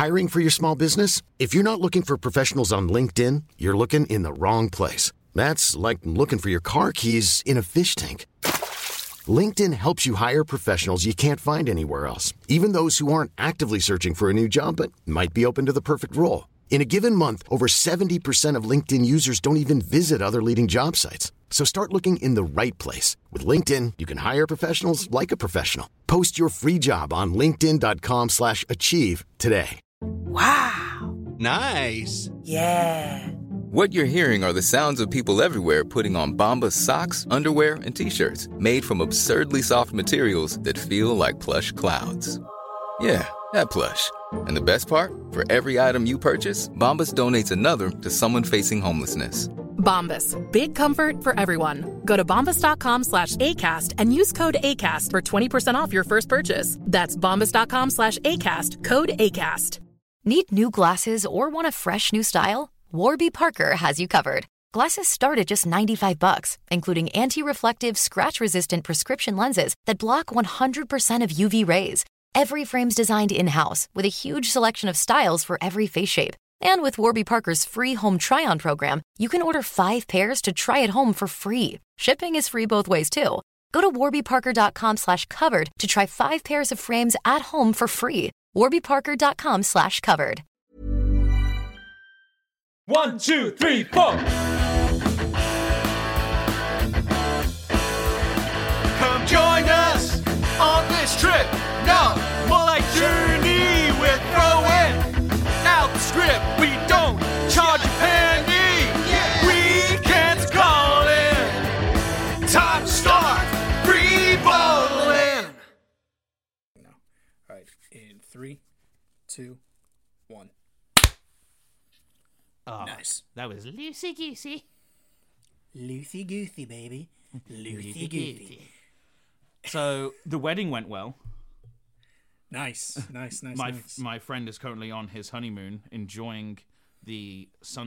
Hiring for your small business? If you're not looking for professionals on LinkedIn, you're looking in the wrong place. That's like looking for your car keys in a fish tank. LinkedIn helps you hire professionals you can't find anywhere else, even those who aren't actively searching for a new job but might be open to the perfect role. In a given month, over 70% of LinkedIn users don't even visit other leading job sites. So start looking in the right place. With LinkedIn, you can hire professionals like a professional. Post your free job on linkedin.com/achieve today. Wow. Nice. Yeah. What you're hearing are the sounds of people everywhere putting on Bombas socks, underwear, and T-shirts made from absurdly soft materials that feel like plush clouds. Yeah, that plush. And the best part? For every item you purchase, Bombas donates another to someone facing homelessness. Bombas. Big comfort for everyone. Go to bombas.com/ACAST and use code ACAST for 20% off your first purchase. That's bombas.com/ACAST. Code ACAST. Need new glasses or want a fresh new style? Warby Parker has you covered. Glasses start at just $95, including anti-reflective, scratch-resistant prescription lenses that block 100% of UV rays. Every frame's designed in-house with a huge selection of styles for every face shape. And with Warby Parker's free home try-on program, you can order 5 pairs to try at home for free. Shipping is free both ways, too. Go to warbyparker.com/covered to try 5 pairs of frames at home for free. warbyparker.com/covered. 1, 2, 3, 4. Come join us on this trip. No, more like journey. We're throwing out the script. We don't charge a penny. Weekends calling. Time to start free balling. No. All right. In 3, 2, 1. Oh, nice. That was loosey goosey. Loosey goosey, baby. Loosey goosey. So the wedding went well. Nice. My friend is currently on his honeymoon, enjoying the sun.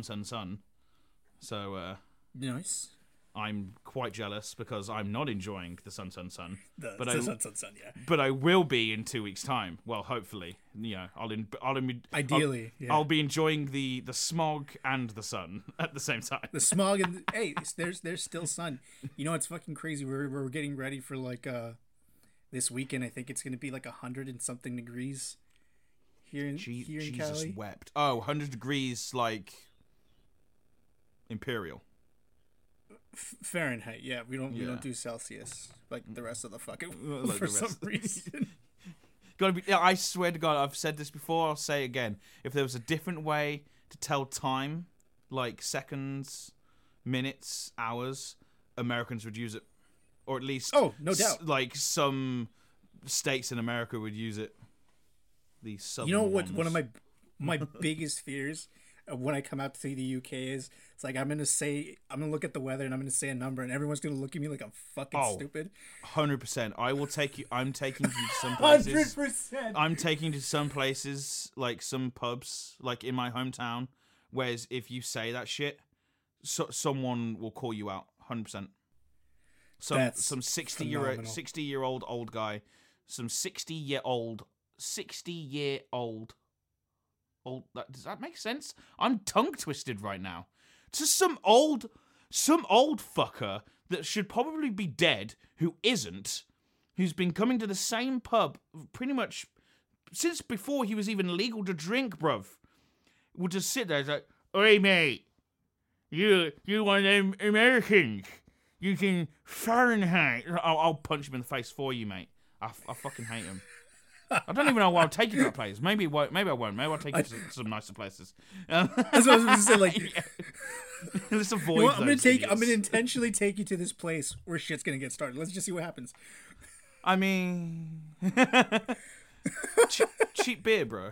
So nice. I'm quite jealous because I'm not enjoying the sun. Sun, yeah. But I will be in 2 weeks' time. Well, hopefully, Ideally, yeah. I'll be enjoying the smog and the sun at the same time. The smog and hey, there's still sun. You know, it's fucking crazy. We're getting ready for like this weekend. I think it's gonna be like 100 and something degrees here in Jesus Cali. Wept. Oh, 100 degrees like imperial. Fahrenheit, yeah. We don't do Celsius like the rest of the fucking like for some reason. Gotta be. I swear to God, I've said this before. I'll say it again. If there was a different way to tell time, like seconds, minutes, hours, Americans would use it, or at least no doubt. Like some states in America would use it. The southern You know what? ones. One of my biggest fears when I come out to the UK is it's like I'm gonna look at the weather and I'm gonna say a number and everyone's gonna look at me like I'm fucking stupid. 100%. I will take you. I'm taking you to some places. 100%. I'm taking you to some places like some pubs, like in my hometown. Whereas if you say that shit, someone will call you out. 100%. Some 60-year-old old guy, some 60-year-old. Does that make sense? I'm tongue twisted right now. To some old fucker that should probably be dead, who isn't, who's been coming to the same pub pretty much since before he was even legal to drink, bruv. Will just sit there, like, "Oi, mate, you one of them Americans? You can Fahrenheit." I'll punch him in the face for you, mate. I fucking hate him. I don't even know why I'll take you to that place. Maybe I won't. Maybe I'll take you to some nicer places. That's what I was going to say. Like, let's avoid. You know what, I'm those going to intentionally take you to this place where shit's going to get started. Let's just see what happens. I mean, cheap beer, bro.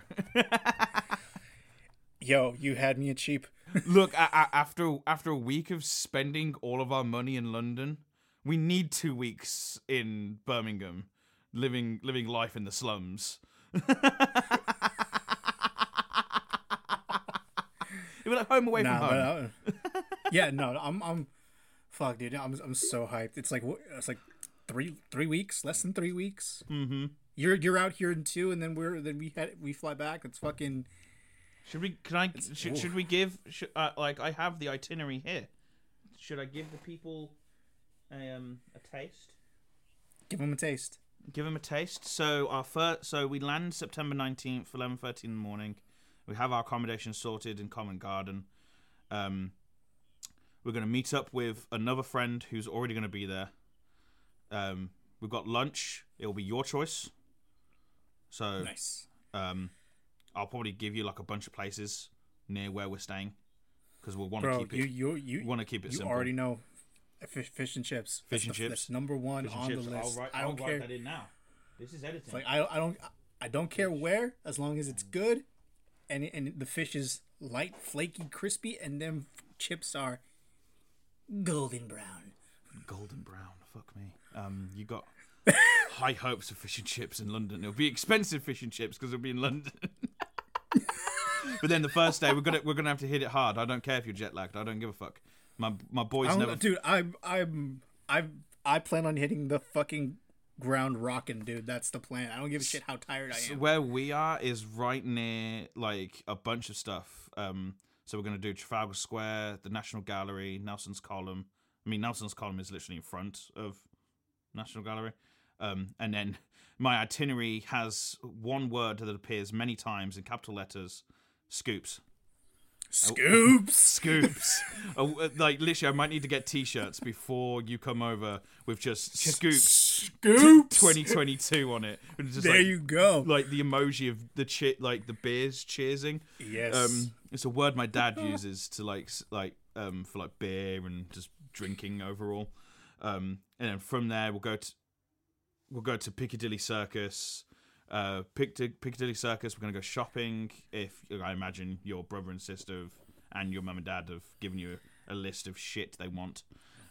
Yo, you had me at cheap. Look, after a week of spending all of our money in London, we need 2 weeks in Birmingham. Living life in the slums. You're like home away from home. Yeah, no, I'm fuck, dude. I'm so hyped. It's like 3 weeks, less than 3 weeks. Mm-hmm. You're out here in 2, and then we fly back. It's fucking. Should we? Should we give? Like I have the itinerary here. Should I give the people a taste? Give them a taste. Give them a taste. So so we land September 19th, 11:30 in the morning. We have our accommodation sorted in Covent Garden. We're going to meet up with another friend who's already going to be there. We've got lunch. It'll be your choice. So Nice. I'll probably give you like a bunch of places near where we're staying because we'll want to keep it. You want to keep it you simple. already know fish and chips. Fish and chips. That's number one Fish and on chips. the list. I'll care. write that in now. This is editing. It's like I don't care where, as long as it's good, and the fish is light, flaky, crispy, and them chips are golden brown. Golden brown. Fuck me. You got high hopes of fish and chips in London. It'll be expensive fish and chips because it'll be in London. But then the first day we're gonna have to hit it hard. I don't care if you're jet lagged. I don't give a fuck. My boys never. Dude, I plan on hitting the fucking ground rocking, dude. That's the plan. I don't give a shit how tired I am. Where we are is right near like a bunch of stuff. So we're gonna do Trafalgar Square, the National Gallery, Nelson's Column. I mean, Nelson's Column is literally in front of National Gallery. And then my itinerary has one word that appears many times in capital letters: Scoops. Scoops. Scoops. Like literally, I might need to get T-shirts before you come over with just Scoops. Scoops. 2022 on it. And just There you go. Like the emoji of the like the beers cheersing. Yes. It's a word my dad uses to for like beer and just drinking overall. And then from there we'll go to Piccadilly Circus. Piccadilly Circus, we're going to go shopping. If I imagine your brother and sister and your mum and dad have given you a list of shit they want.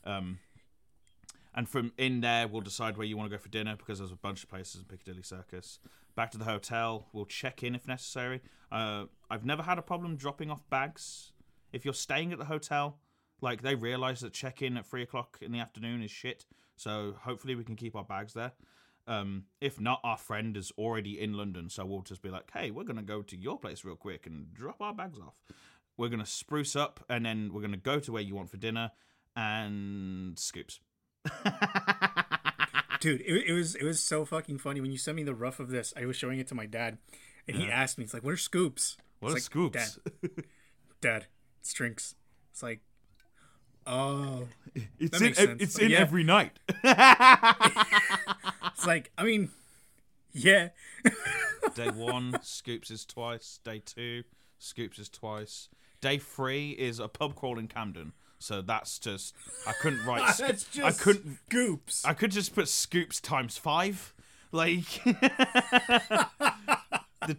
And from in there, we'll decide where you want to go for dinner because there's a bunch of places in Piccadilly Circus. Back to the hotel, we'll check in if necessary. I've never had a problem dropping off bags. If you're staying at the hotel, like they realise that check-in at 3 o'clock in the afternoon is shit. So hopefully we can keep our bags there. If not, our friend is already in London, so we'll just be like, hey, we're going to go to your place real quick and drop our bags off. We're going to spruce up, and then we're going to go to where you want for dinner, and Scoops. Dude, it was so fucking funny. When you sent me the rough of this, I was showing it to my dad, and he asked me, he's like, what are Scoops? What are like, Scoops? Dad, it's drinks. It's like, oh. It's in every night. It's like, I mean, yeah. Day 1, Scoops is twice. Day 2, Scoops is twice. Day 3 is a pub crawl in Camden. So that's just, I couldn't write. That's just I couldn't. Scoops. I could just put Scoops times 5. Like the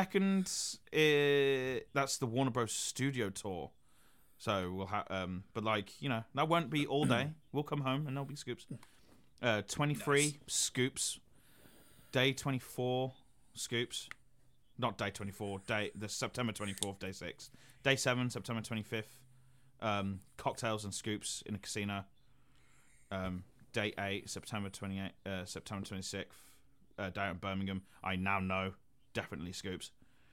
22nd, that's the Warner Bros. Studio tour. So we'll have, but like that won't be all day. We'll come home and there'll be Scoops. 23 nice. Scoops. Day 24 Scoops. Not day 24. The September 24th. Day 6. Day 7 September 25th. Cocktails and Scoops in a casino. Day 8 September 28th. September 26th. Down in Birmingham. I now know definitely Scoops.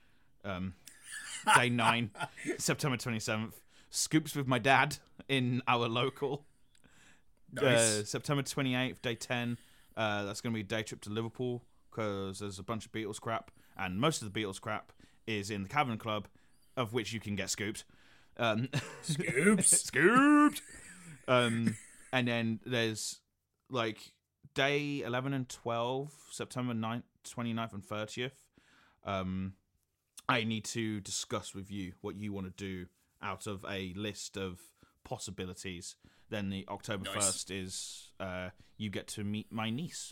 Day 9 September 27th. Scoops with my dad in our local. Nice. September 28th, day 10. That's going to be a day trip to Liverpool because there's a bunch of Beatles crap, and most of the Beatles crap is in the Cavern Club, of which you can get Scoops. Scoops. Scoops. And then there's like day 11 and 12, September 9th, 29th, and 30th. I need to discuss with you what you want to do out of a list of possibilities. Then the October 1st is you get to meet my niece.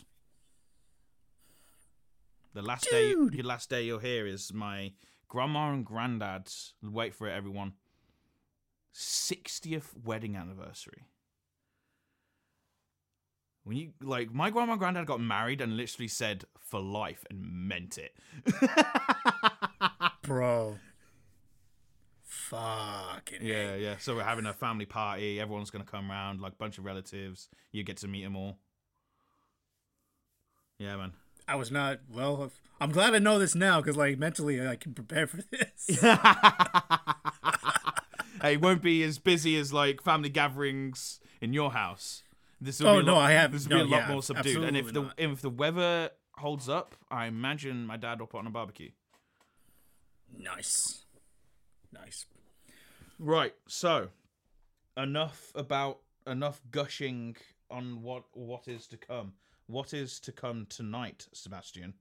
Your last day you're here is my grandma and granddad's, wait for it everyone, 60th wedding anniversary. When you my grandma and granddad got married and literally said for life and meant it. Bro. Fucking yeah. So we're having a family party. Everyone's gonna come around, like a bunch of relatives. You get to meet them all. Yeah, man. I was not. Well, I'm glad I know this now because, like, mentally I can prepare for this. Hey, it won't be as busy as like family gatherings in your house. This will be I have. This will be a lot more subdued. Absolutely And not. if the weather holds up, I imagine my dad will put on a barbecue. Nice. Right. So, enough gushing on what is to come. What is to come tonight, Sebastian?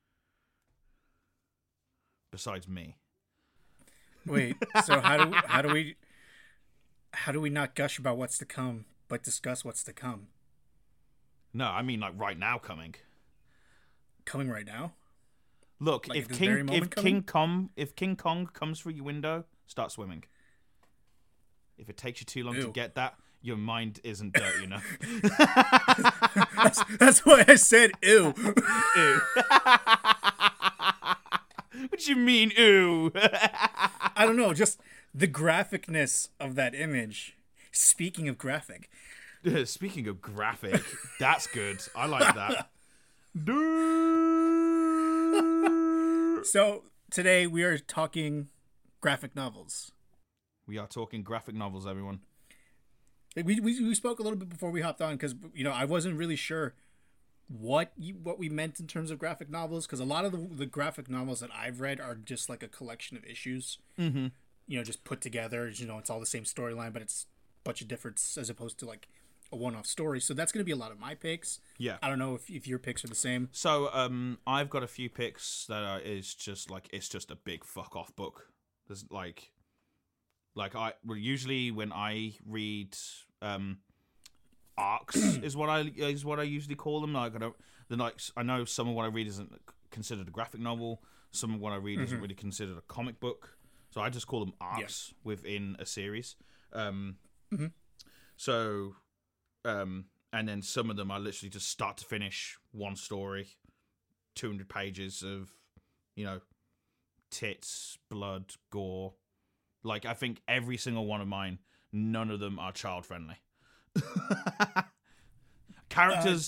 Besides me. Wait. So how do we not gush about what's to come, but discuss what's to come? No, I mean like right now coming. Coming right now? Look, Like if at this very moment King Kong comes through your window, start swimming. If it takes you too long to Ew. get that, your mind isn't dirty enough. That's why I said ew. Ew. What do you mean, ew? I don't know, just the graphicness of that image. Speaking of graphic, Speaking of graphic, that's good. I like that. so today we are talking graphic novels. We are talking graphic novels, everyone. Like, we spoke a little bit before we hopped on because I wasn't really sure what we meant in terms of graphic novels, because a lot of the graphic novels that I've read are just like a collection of issues. Mm-hmm. Just put together. It's all the same storyline, but it's a bunch of difference as opposed to like a one-off story. So that's going to be a lot of my picks. Yeah. I don't know if your picks are the same. So, I've got a few picks that it's just a big fuck off book. There's usually when I read arcs is what I usually call them. I know some of what I read isn't considered a graphic novel. Some of what I read isn't really considered a comic book. So I just call them arcs within a series. So, and then some of them are literally just start to finish one story, 200 pages of, tits, blood, gore. Like, I think every single one of mine, none of them are child friendly. Characters,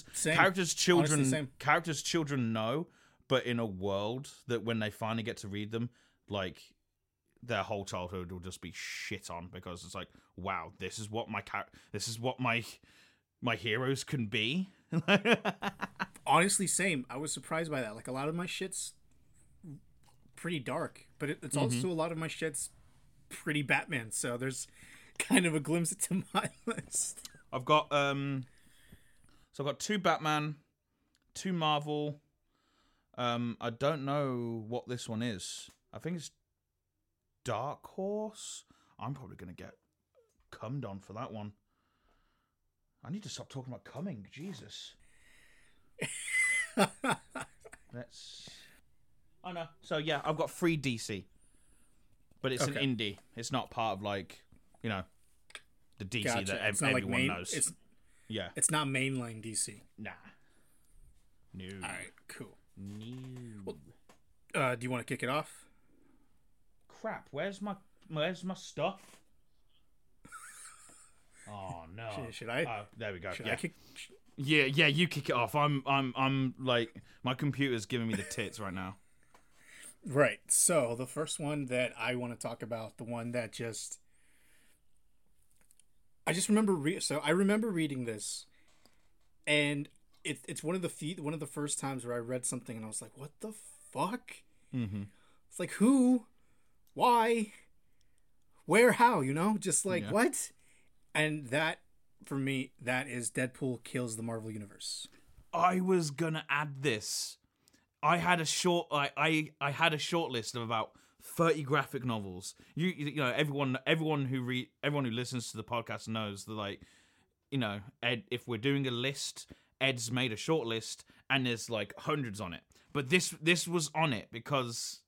children know, but in a world that when they finally get to read them, like, their whole childhood will just be shit on, because it's like, wow, this is what my heroes can be. Honestly, same. I was surprised by that. Like, a lot of my shit's pretty dark, but it's also a lot of my shit's pretty Batman. So there's kind of a glimpse into my list. I've got 2 Batman, 2 Marvel. I don't know what this one is. I think it's Dark Horse. I'm probably gonna get cummed on for that one. I need to stop talking about coming. Jesus. Oh no. So yeah, I've got 3 DC, but it's an indie. It's not part of the DC that everyone knows. It's not mainline DC. Nah. No. All right. Cool. No. Well, do you want to kick it off? Crap. Where's my stuff? Oh no. Should I? Oh, there we go. Should yeah. I kick? Yeah, you kick it off. I'm like, my computer's giving me the tits right now. Right. So the first one that I want to talk about, the one that I just remember. I remember reading this, and it's one of the first times where I read something and I was like, "What the fuck?" Mm-hmm. It's like, who, why, where, how? Just like what? And that, for me, that is Deadpool Kills the Marvel Universe. I was gonna add this. I had a short list of about 30 graphic novels. Everyone who listens to the podcast knows that, Ed, if we're doing a list, Ed's made a short list and there's like hundreds on it. But this was on it because,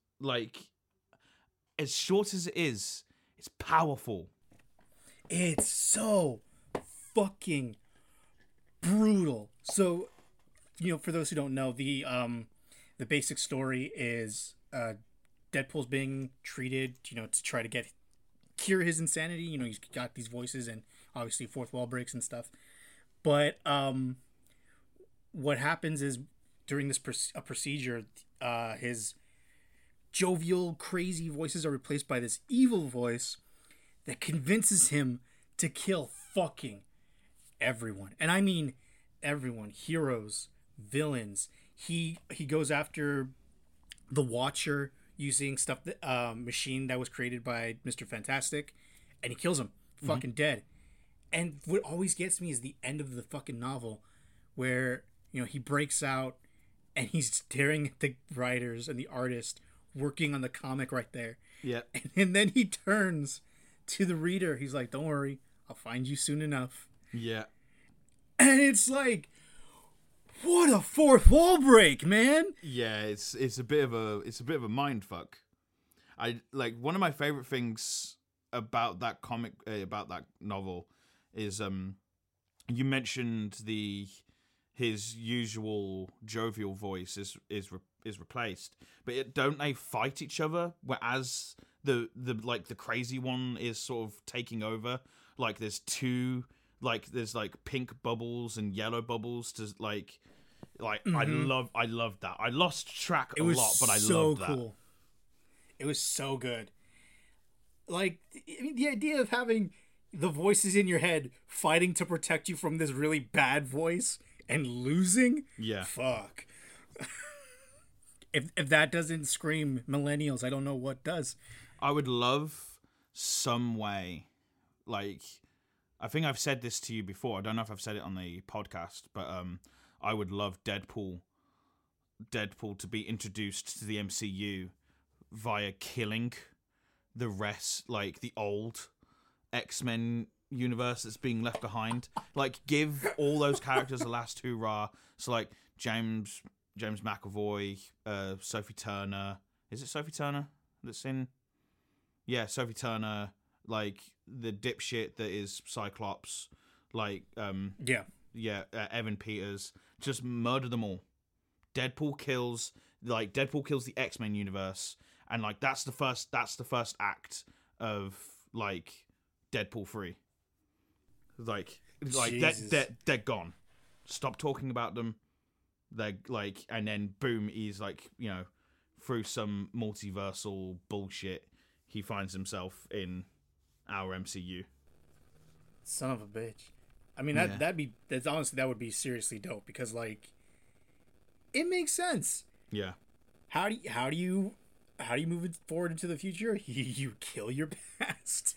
as short as it is, it's powerful. It's so fucking brutal. So, for those who don't know, the basic story is Deadpool's being treated, to try to cure his insanity. He's got these voices and obviously fourth wall breaks and stuff. But what happens is during this a procedure, his jovial, crazy voices are replaced by this evil voice that convinces him to kill fucking everyone. And I mean everyone. Heroes, villains. He goes after the Watcher using stuff that machine that was created by Mr. Fantastic, and he kills him fucking dead. And what always gets me is the end of the fucking novel where, you know, he breaks out and he's staring at the writers and the artist working on the comic right there. Yeah. And then he turns to the reader. He's like, "Don't worry, I'll find you soon enough." Yeah. And it's like, what a fourth wall break, man. Yeah, it's a bit of a mind fuck. I like one of my favorite things about that comic, about that novel, is you mentioned his usual jovial voice is replaced, but don't they fight each other? Whereas the crazy one is sort of taking over. Like there's pink bubbles and yellow bubbles to like I love that. I lost track a lot, but I loved that. Cool. It was so good. Like, I mean, the idea of having the voices in your head fighting to protect you from this really bad voice and losing. Yeah. Fuck. If that doesn't scream millennials, I don't know what does. I would love some way, like, I think I've said this to you before. I don't know if I've said it on the podcast, but I would love Deadpool to be introduced to the MCU via killing the rest, like the old X-Men universe that's being left behind. Like, give all those characters a last hurrah. So, like, James McAvoy, Sophie Turner. Is it Sophie Turner that's in? Yeah, Sophie Turner. Like, the dipshit that is Cyclops. Like, Evan Peters. Just murder them all. Deadpool kills the X-Men universe, and like that's the first act of like Deadpool 3. Like they're gone. Stop talking about them. They're like, and then boom, he's like, you know, through some multiversal bullshit, he finds himself in our MCU. Son of a bitch. I mean, that would be seriously dope, because like it makes sense. Yeah. How do you move it forward into the future? You kill your past.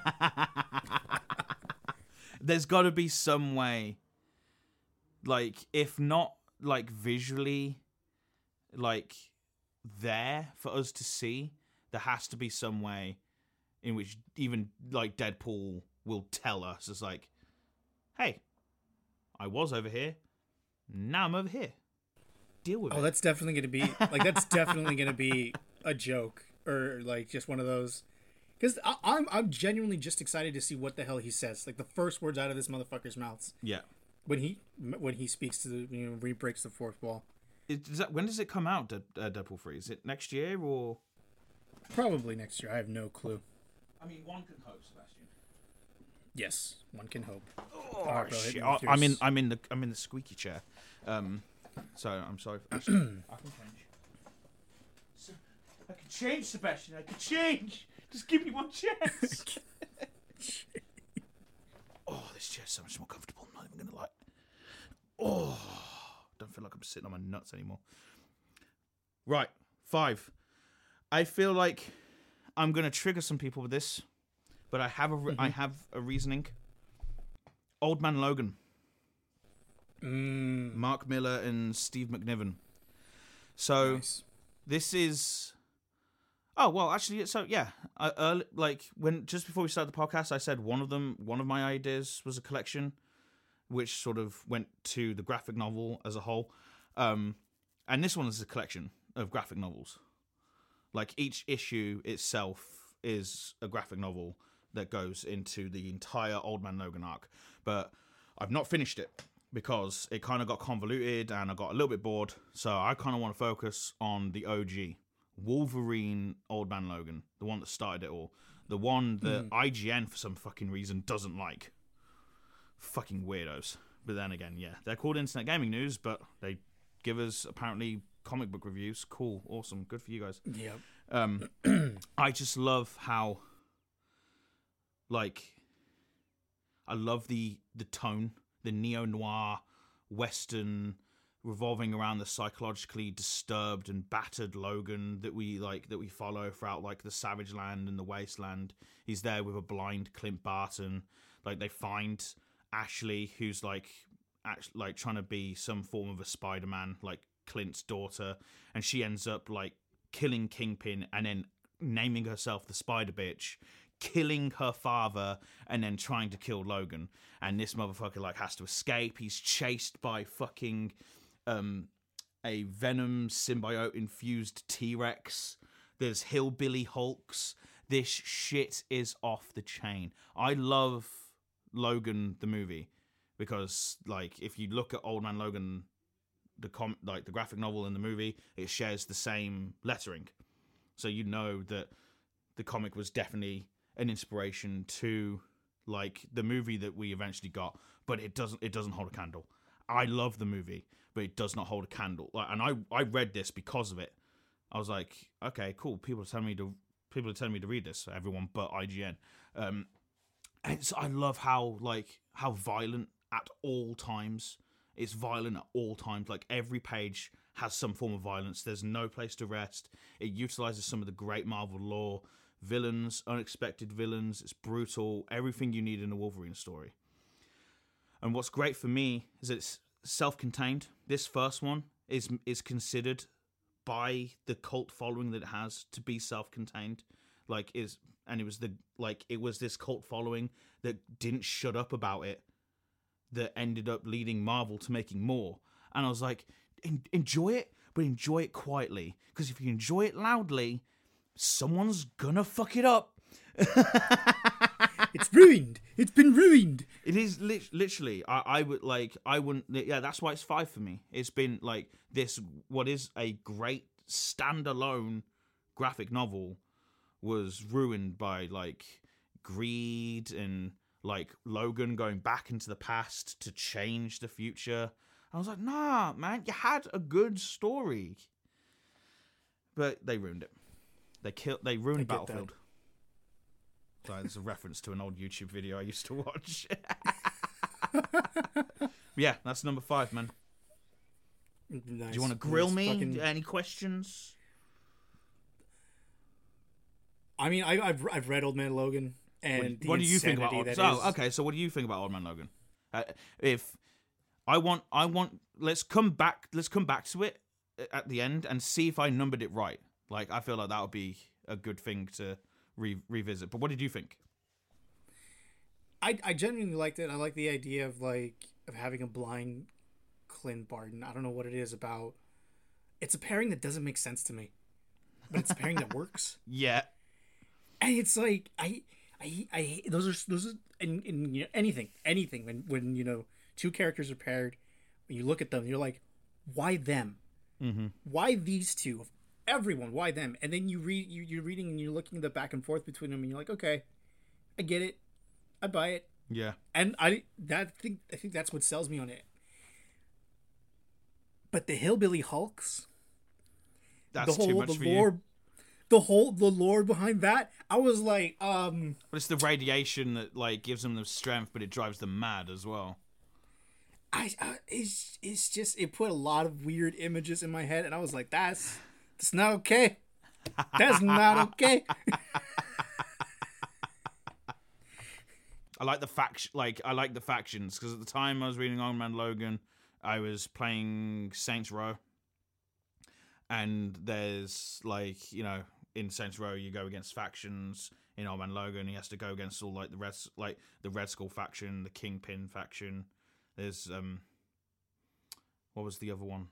There's got to be some way, like, if not like visually, like there for us to see, there has to be some way in which even like Deadpool will tell us, it's like, hey, I was over here, now I'm over here. Deal with it. Oh, that's definitely going to be like, that's definitely going to be a joke, or like just one of those. Because I'm genuinely just excited to see what the hell he says. Like the first words out of this motherfucker's mouths. Yeah. When he speaks to the, you know, when he breaks the fourth wall. When does it come out, Deadpool 3? Is it next year or? Probably next year. I have no clue. I mean, one can hope, Sebastian. Yes, one can hope. Oh, right, bro, shit! I'm in the squeaky chair. So I'm sorry. Actually, I can change. So, I can change, Sebastian. I can change. Just give me one chance. Oh, this chair's so much more comfortable. I'm not even gonna lie. Oh, don't feel like I'm sitting on my nuts anymore. Right, 5. I feel like I'm gonna trigger some people with this, but I have a reasoning. Old Man Logan. Mark Miller and Steve McNiven. So nice. This is. Oh well, actually, so yeah. Like just before we started the podcast, I said one of my ideas was a collection, which sort of went to the graphic novel as a whole, and this one is a collection of graphic novels. Like each issue itself is a graphic novel that goes into the entire Old Man Logan arc, but I've not finished it because it kind of got convoluted and I got a little bit bored. So I kind of want to focus on the OG Wolverine Old Man Logan, the one that started it all, the one that IGN for some fucking reason doesn't like. Fucking weirdos. But then again, yeah, they're called Internet Gaming News, but they give us apparently comic book reviews. Cool, awesome, good for you guys. Yep. I just love how, like, I love the tone, the neo-noir Western revolving around the psychologically disturbed and battered Logan that we follow throughout like the Savage Land and the Wasteland. He's there with a blind Clint Barton. Like they find Ashley, who's like trying to be some form of a Spider-Man, like Clint's daughter, and she ends up like killing Kingpin and then naming herself the Spider Bitch, killing her father, and then trying to kill Logan. And this motherfucker like has to escape. He's chased by fucking a Venom symbiote infused T-Rex. There's hillbilly Hulks. This shit is off the chain. I love Logan the movie because like if you look at Old Man Logan, the graphic novel and the movie, it shares the same lettering, so you know that the comic was definitely an inspiration to like the movie that we eventually got, but it doesn't hold a candle. I love the movie, but it does not hold a candle. Like, and I read this because of it. I was like, okay, cool. People are telling me to read this. Everyone but IGN. And so I love how violent at all times. It's violent at all times. Like every page has some form of violence. There's no place to rest. It utilizes some of the great Marvel lore. Villains, unexpected villains. It's brutal. Everything you need in a Wolverine story. And what's great for me is that it's self-contained. This first one is considered by the cult following that it has to be self-contained. It was this cult following that didn't shut up about it that ended up leading Marvel to making more. And I was like, enjoy it, but enjoy it quietly. Because if you enjoy it loudly, someone's gonna fuck it up. It's ruined. It's been ruined. It is literally. I wouldn't. Yeah, that's why it's 5 for me. It's been like this. What is a great standalone graphic novel was ruined by like greed and like Logan going back into the past to change the future. I was like, nah, man, you had a good story, but they ruined it. They ruined Battlefield. Sorry, there's a reference to an old YouTube video I used to watch. Yeah, that's number 5, man. Nice. Do you want to grill me? Any questions? I mean, I've read Old Man Logan, and what do you think about? Okay, so what do you think about Old Man Logan? If I want, let's come back to it at the end and see if I numbered it right. Like, I feel like that would be a good thing to revisit. But what did you think? I genuinely liked it. I like the idea of having a blind Clint Barton. I don't know what it is about. It's a pairing that doesn't make sense to me, but it's a pairing that works. Yeah. And it's like I those are in you know, anything when you know two characters are paired, when you look at them, you're like, why them? Mm-hmm. Why these two? Everyone, why them? And then you're reading and you're looking at the back and forth between them, and you're like, okay, I get it, I buy it. Yeah. And I think that's what sells me on it. But the hillbilly Hulks, that's too much for you. The lore behind that, I was like, But it's the radiation that like gives them the strength, but it drives them mad as well. It's just, it put a lot of weird images in my head, and I was like, that's not okay. That's not okay. I like the factions because at the time I was reading Old Man Logan, I was playing Saints Row, and there's like, you know, in Saints Row you go against factions. In Old Man Logan, he has to go against all like the Red Skull faction, the Kingpin faction. There's what was the other one?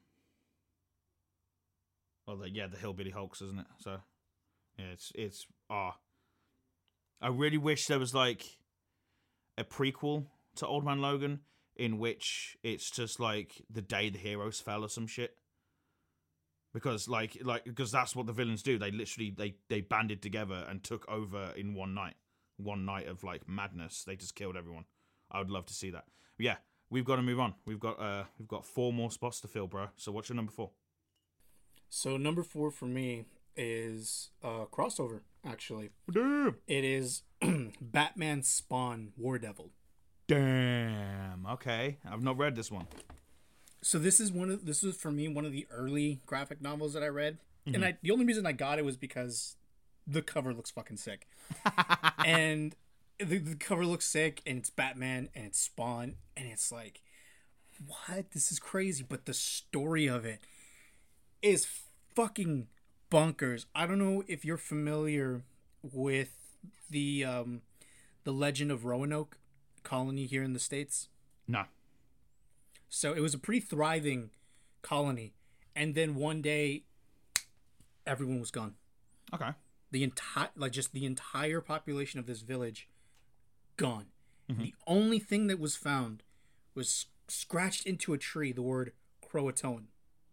Well, the Hillbilly Hulks, isn't it? So yeah, it's I really wish there was like a prequel to Old Man Logan in which it's just like the day the heroes fell or some shit. Because because that's what the villains do. They literally they banded together and took over in one night of like madness. They just killed everyone. I would love to see that. But yeah, we've got to move on. We've got 4 more spots to fill, bro. So what's your number 4? So number 4 for me is crossover. Actually, Damn. it is Batman Spawn War Devil. Damn. Okay, I've not read this one. So this is for me one of the early graphic novels that I read, and the only reason I got it was because the cover looks fucking sick, and the cover looks sick, and it's Batman and it's Spawn, and it's like, what? This is crazy, but the story of it is fucking bonkers. I don't know if you're familiar with the Legend of Roanoke colony here in the States. No. So it was a pretty thriving colony, and then one day, everyone was gone. Okay. The entire population of this village, gone. The only thing that was found was scratched into a tree the word Croatoan.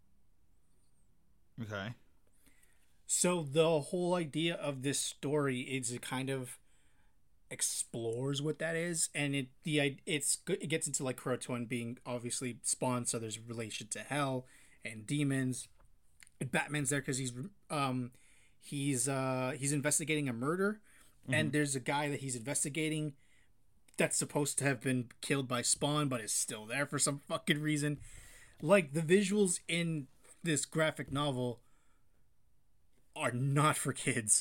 Okay. So the whole idea of this story is it kind of explores what that is, and it gets into like Croatoan being obviously Spawn, so there's a relation to hell and demons. And Batman's there because he's investigating a murder, and there's a guy that he's investigating that's supposed to have been killed by Spawn, but is still there for some fucking reason. Like, the visuals in this graphic novel are not for kids.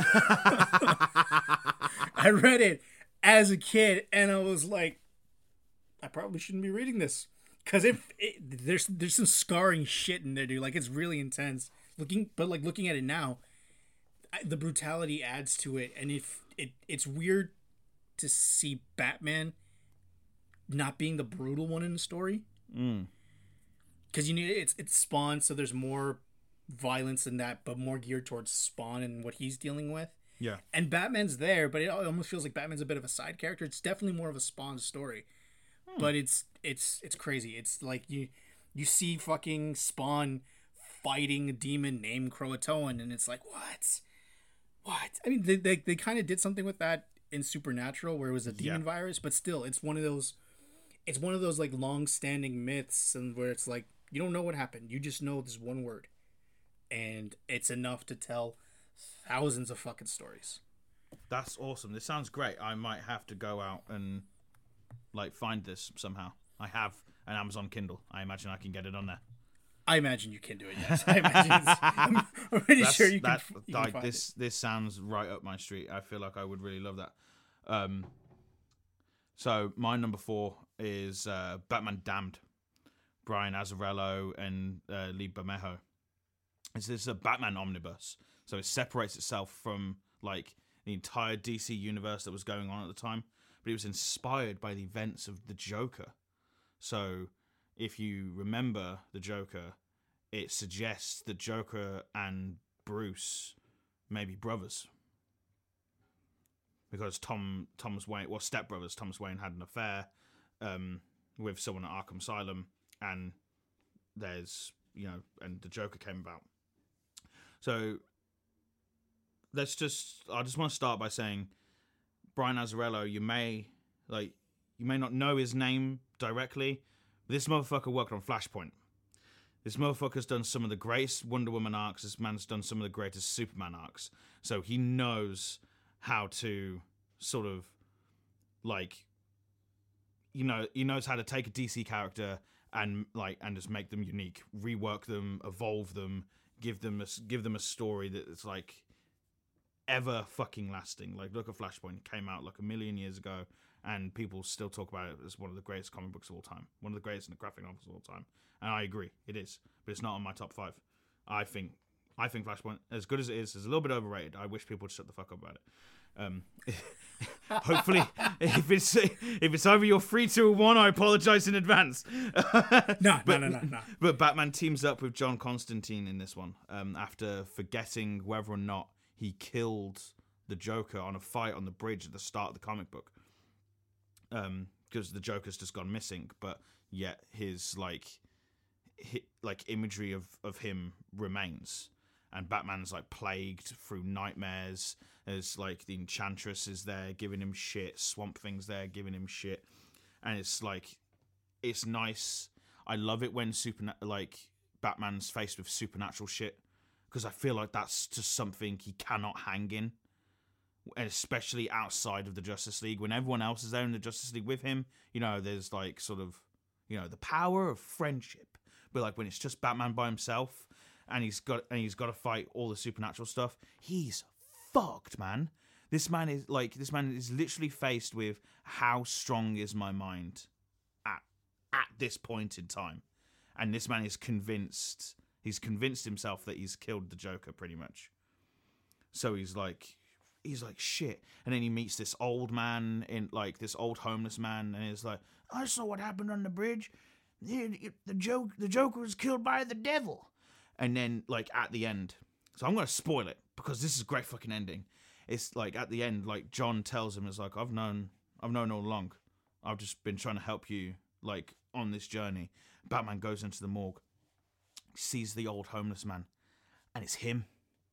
I read it as a kid, and I was like, I probably shouldn't be reading this, because there's some scarring shit in there, dude. Like, it's really intense. Looking at it now, the brutality adds to it, and it's weird to see Batman not being the brutal one in the story. Because it's Spawn, so there's more violence in that, but more geared towards Spawn and what he's dealing with. Yeah. And Batman's there, but it almost feels like Batman's a bit of a side character. It's definitely more of a Spawn story. But it's crazy. It's like you see fucking Spawn fighting a demon named Croatoan, and it's like, what? I mean, they kind of did something with that in Supernatural, where it was a demon virus, but still, it's one of those like long-standing myths, and where it's like, you don't know what happened. You just know this one word, and it's enough to tell thousands of fucking stories. That's awesome. This sounds great. I might have to go out and like find this somehow. I have an Amazon Kindle. I imagine I can get it on there. I imagine you can do it. Yes, I imagine. I'm pretty sure you can. Find this. This sounds right up my street. I feel like I would really love that. So my number 4 is Batman Damned, Brian Azzarello and Lee Bermejo. This is a Batman omnibus, so it separates itself from like the entire DC universe that was going on at the time, but it was inspired by the events of the Joker. So if you remember the Joker, it suggests that Joker and Bruce may be brothers. Because Thomas Wayne, stepbrothers, Thomas Wayne had an affair with someone at Arkham Asylum, and and the Joker came about. So I just want to start by saying, Brian Azzarello, you may not know his name directly, but this motherfucker worked on Flashpoint. This motherfucker's done some of the greatest Wonder Woman arcs. This man's done some of the greatest Superman arcs. So he knows how to sort of he knows how to take a DC character and just make them unique, rework them, evolve them, give them a story that's like ever fucking lasting. Like, look at Flashpoint. It came out like a million years ago, and people still talk about it as one of the greatest comic books of all time, one of the greatest graphic novels of all time. And I agree, it is, but it's not on my top 5. I think Flashpoint, as good as it is a little bit overrated. I wish people would shut the fuck up about it. Hopefully, if it's over your 3, 2, 1, I apologize in advance. No. But Batman teams up with John Constantine in this one, after forgetting whether or not he killed the Joker on a fight on the bridge at the start of the comic book. Because the Joker's just gone missing, but yet his imagery of him remains. And Batman's plagued through nightmares. There's the Enchantress is there giving him shit. Swamp Thing's there giving him shit. And it's it's nice. I love it when Batman's faced with supernatural shit, because I feel like that's just something he cannot hang in, and especially outside of the Justice League. When everyone else is there in the Justice League with him, there's like sort of, the power of friendship. But like when it's just Batman by himself, and he's got to fight all the supernatural stuff, he's fucked, man. This man is literally faced with, how strong is my mind at this point in time, and this man is convinced. He's convinced himself that he's killed the Joker, pretty much. So he's like shit, and then he meets this old man this old homeless man, and he's like, I saw what happened on the bridge. The Joker was killed by the devil. And then at the end, so I'm gonna spoil it because this is a great fucking ending. It's like at the end, John tells him, it's like, I've known all along. I've just been trying to help you on this journey. Batman goes into the morgue, sees the old homeless man, and it's him.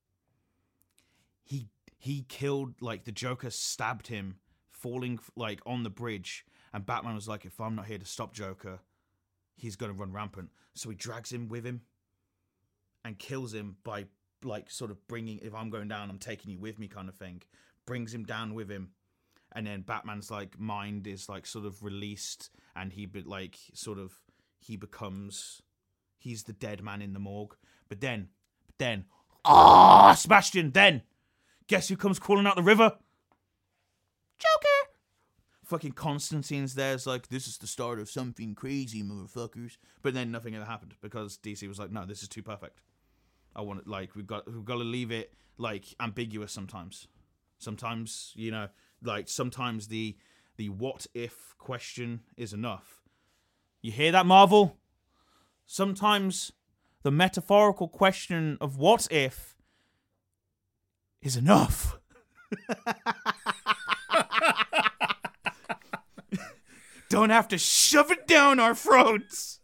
He killed, the Joker stabbed him falling on the bridge, and Batman was like, if I'm not here to stop Joker, he's gonna run rampant. So he drags him with him and kills him by sort of bringing, if I'm going down, I'm taking you with me kind of thing. Brings him down with him, and then Batman's mind is sort of released, and he becomes, he's the dead man in the morgue. But then Sebastian, then guess who comes crawling out the river? Joker. Fucking Constantine's there. It's like, this is the start of something crazy, motherfuckers. But then nothing ever happened because DC was like, no, this is too perfect. I want it, we've got to leave it ambiguous sometimes. Sometimes, sometimes the what if question is enough. You hear that, Marvel? Sometimes the metaphorical question of what if is enough. Don't have to shove it down our throats.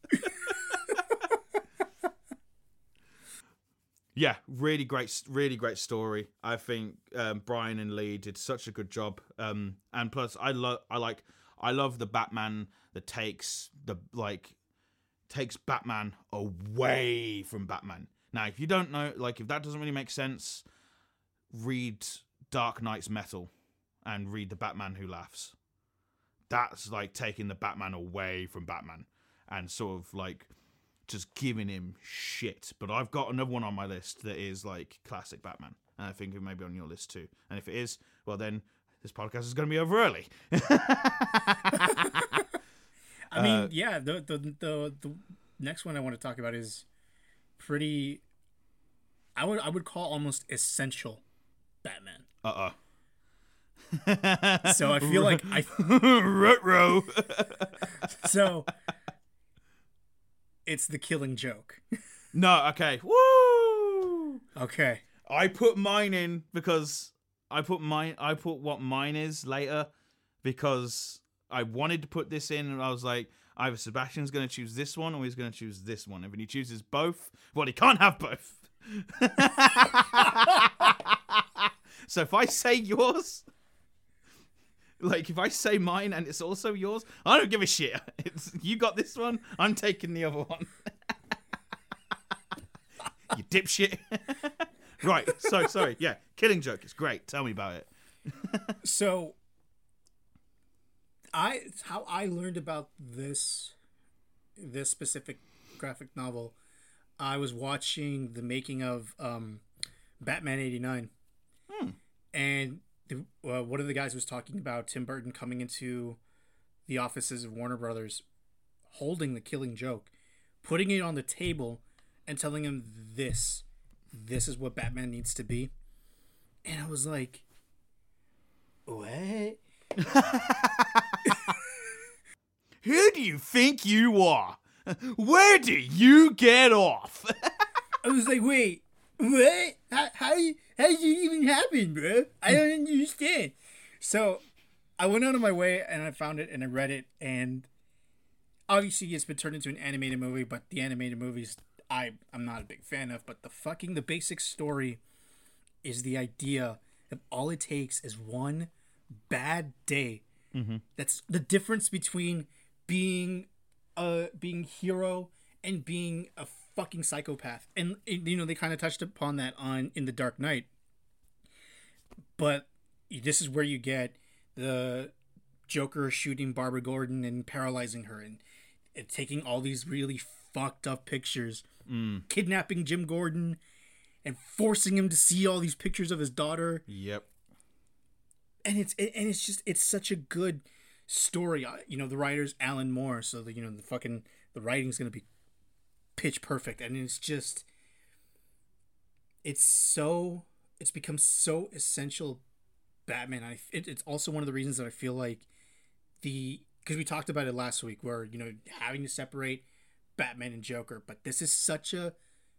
Yeah, really great story. I think Brian and Lee did such a good job. And plus, I love the Batman that takes Batman away from Batman. Now, if you don't know, if that doesn't really make sense, read Dark Knight's Metal and read The Batman Who Laughs. That's taking the Batman away from Batman and sort of just giving him shit. But I've got another one on my list that is classic Batman, and I think it may be on your list too. And if it is, well then this podcast is going to be over early. I mean, yeah, the next one I want to talk about is pretty, I would call almost essential Batman. So I feel like Ruh-roh. So it's The Killing Joke. No, okay. Woo! Okay. I put mine in because I put what mine is later because I wanted to put this in, and I was like, either Sebastian's going to choose this one or he's going to choose this one. And when he chooses both, well, he can't have both. So if I say yours, if I say mine and it's also yours, I don't give a shit. You got this one, I'm taking the other one. You dipshit. Right, so sorry. Yeah, Killing Joke is great. Tell me about it. So, how I learned about this specific graphic novel, I was watching the making of Batman 89. And one of the guys was talking about Tim Burton coming into the offices of Warner Brothers, holding The Killing Joke, putting it on the table, and telling him this is what Batman needs to be. And I was like, what? Who do you think you are? Where do you get off? I was like, wait, what? How did it even happen, bro? I don't understand. So I went out of my way and I found it and I read it, and obviously it's been turned into an animated movie, but the animated movies I'm not a big fan of. But the basic story is the idea that all it takes is one bad day. Mm-hmm. That's the difference between being hero and being a fucking psychopath. And you know, they kind of touched upon that in The Dark Knight. But this is where you get the Joker shooting Barbara Gordon and paralyzing her, and taking all these really fucked up pictures, kidnapping Jim Gordon and forcing him to see all these pictures of his daughter. Yep. And it's such a good story. You know, the writer's Alan Moore, so the writing's gonna be pitch perfect, and it's become so essential. Batman. It's also one of the reasons that I feel like because we talked about it last week, where, you know, having to separate Batman and Joker, but this is such a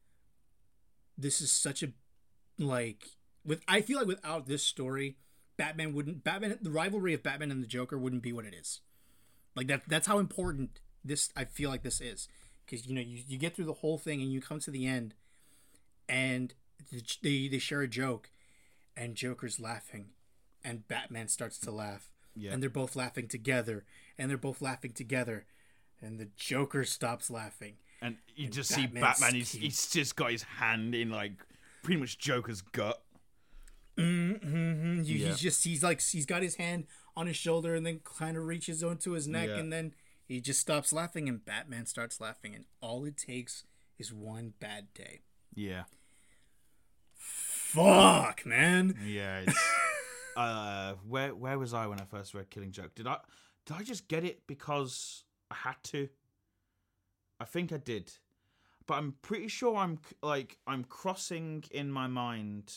I feel like without this story, the rivalry of Batman and the Joker wouldn't be what it is. Like that's how important I feel like this is, because, you know, you get through the whole thing and you come to the end, and they share a joke, and Joker's laughing, and Batman starts to laugh. Yeah. And they're both laughing together, and the Joker stops laughing. And you just see Batman, he's just got his hand in, like, pretty much Joker's gut. Mm-hmm. He's got his hand on his shoulder, and then kind of reaches onto his neck, and then he just stops laughing, and Batman starts laughing, and all it takes is one bad day. Yeah. Fuck, man. Yeah. Where was I when I first read Killing Joke? Did I just get it because I had to? I think I did, but I'm pretty sure I'm crossing in my mind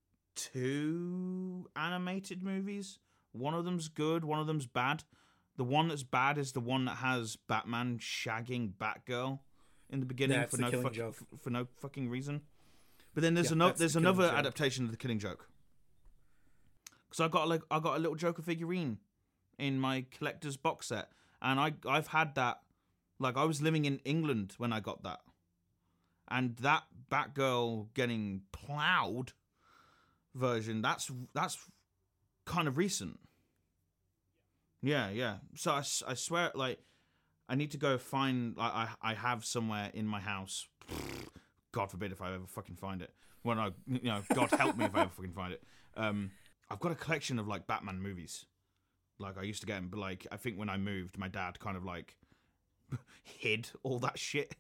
2 animated movies. One of them's good, one of them's bad. The one that's bad is the one that has Batman shagging Batgirl in the beginning for no fucking reason. But then there's another adaptation of The Killing Joke. Because I got a little Joker figurine in my collector's box set, and I've had that. Like, I was living in England when I got that, and that Batgirl getting plowed version, that's kind of recent. Yeah. So I swear, like, I need to go find. I have somewhere in my house. God forbid if I ever fucking find it. Well, no, God help me if I ever fucking find it. I've got a collection of, like, Batman movies. Like, I used to get them, but, like, I think when I moved, my dad kind of, like, hid all that shit.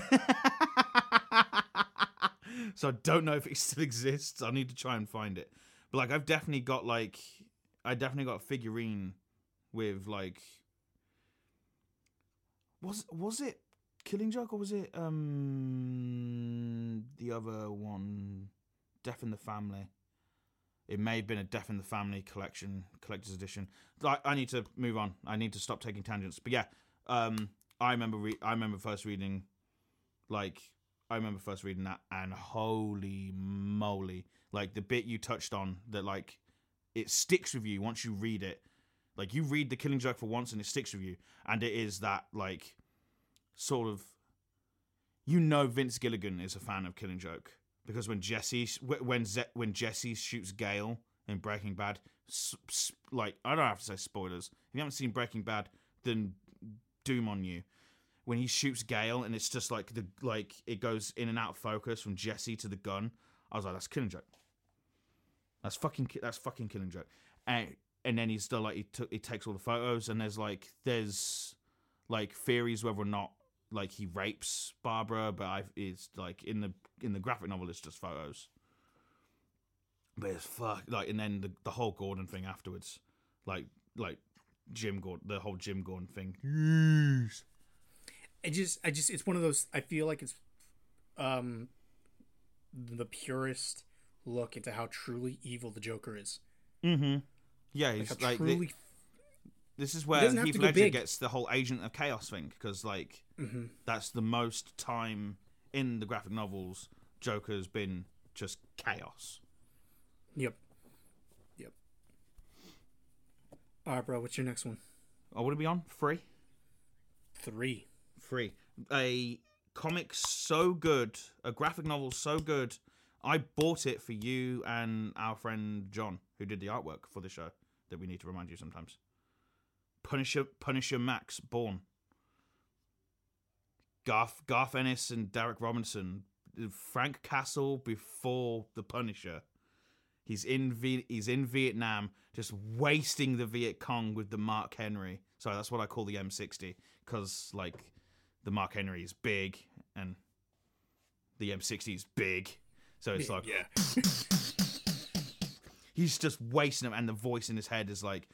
So I don't know if it still exists. I need to try and find it. But, like, I've definitely got, like, a figurine with, like, was it Killing Joke, or was it the other one, Death in the Family? It may have been a Death in the Family collector's edition. I need to move on. I need to stop taking tangents. But yeah, I remember first reading that, and holy moly, like, the bit you touched on, that, like, it sticks with you once you read it. Like, you read The Killing Joke for once and it sticks with you, and it is that, like, sort of, you know, Vince Gilligan is a fan of Killing Joke. Because when Jesse shoots Gale in Breaking Bad, like, I don't have to say spoilers. If you haven't seen Breaking Bad, then doom on you. When he shoots Gale and it's just like it goes in and out of focus from Jesse to the gun, I was like, that's Killing Joke. That's fucking Killing Joke. And then he's still like he takes all the photos, and there's theories whether or not, like, he rapes Barbara, but it's like in the graphic novel it's just photos. But it's and then the whole Gordon thing afterwards, like Jim Gordon, the whole Jim Gordon thing. Yes. It's one of those. I feel like it's the purest look into how truly evil the Joker is. Mm-hmm. Yeah, he's like truly. This is where Heath Ledger gets the whole Agent of Chaos thing, because, like, that's the most time in the graphic novels Joker's been just chaos. Yep. All right, bro, what's your next one? Oh, what are we on? 3? 3. A comic so good, a graphic novel so good, I bought it for you and our friend John, who did the artwork for the show, that we need to remind you sometimes. Punisher Max Born. Garth Ennis and Derek Robinson, Frank Castle before the Punisher. He's in Vietnam, just wasting the Viet Cong with the Mark Henry. Sorry, that's what I call the M60, because like the Mark Henry is big and the M60 is big, so it's like he's just wasting them, and the voice in his head is like,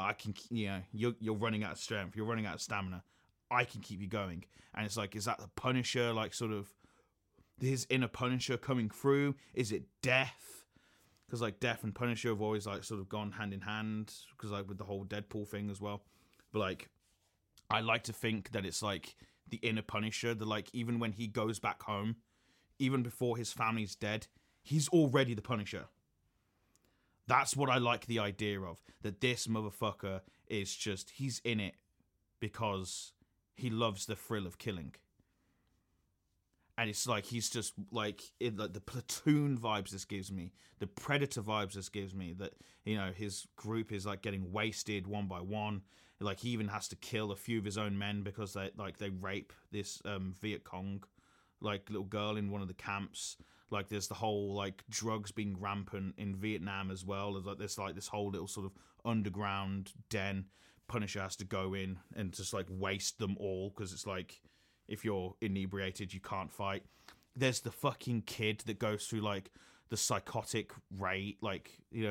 you're running out of strength, you're running out of stamina. I can keep you going, and it's like, is that the Punisher? Like, sort of his inner Punisher coming through? Is it Death? Because like Death and Punisher have always like sort of gone hand in hand, because like with the whole Deadpool thing as well. But like, I like to think that it's like the inner Punisher, that like even when he goes back home, even before his family's dead, he's already the Punisher. That's what I like the idea of, that this motherfucker is just, he's in it because he loves the thrill of killing. And it's like, he's just like, the Platoon vibes this gives me, the Predator vibes this gives me, that, his group is like getting wasted one by one. Like, he even has to kill a few of his own men because they rape this Viet Cong, like, little girl in one of the camps. Like, there's the whole, like, drugs being rampant in Vietnam as well. There's like this whole little sort of underground den. Punisher has to go in and just like waste them all, because it's like, if you're inebriated, you can't fight. There's the fucking kid that goes through like the psychotic rate, like,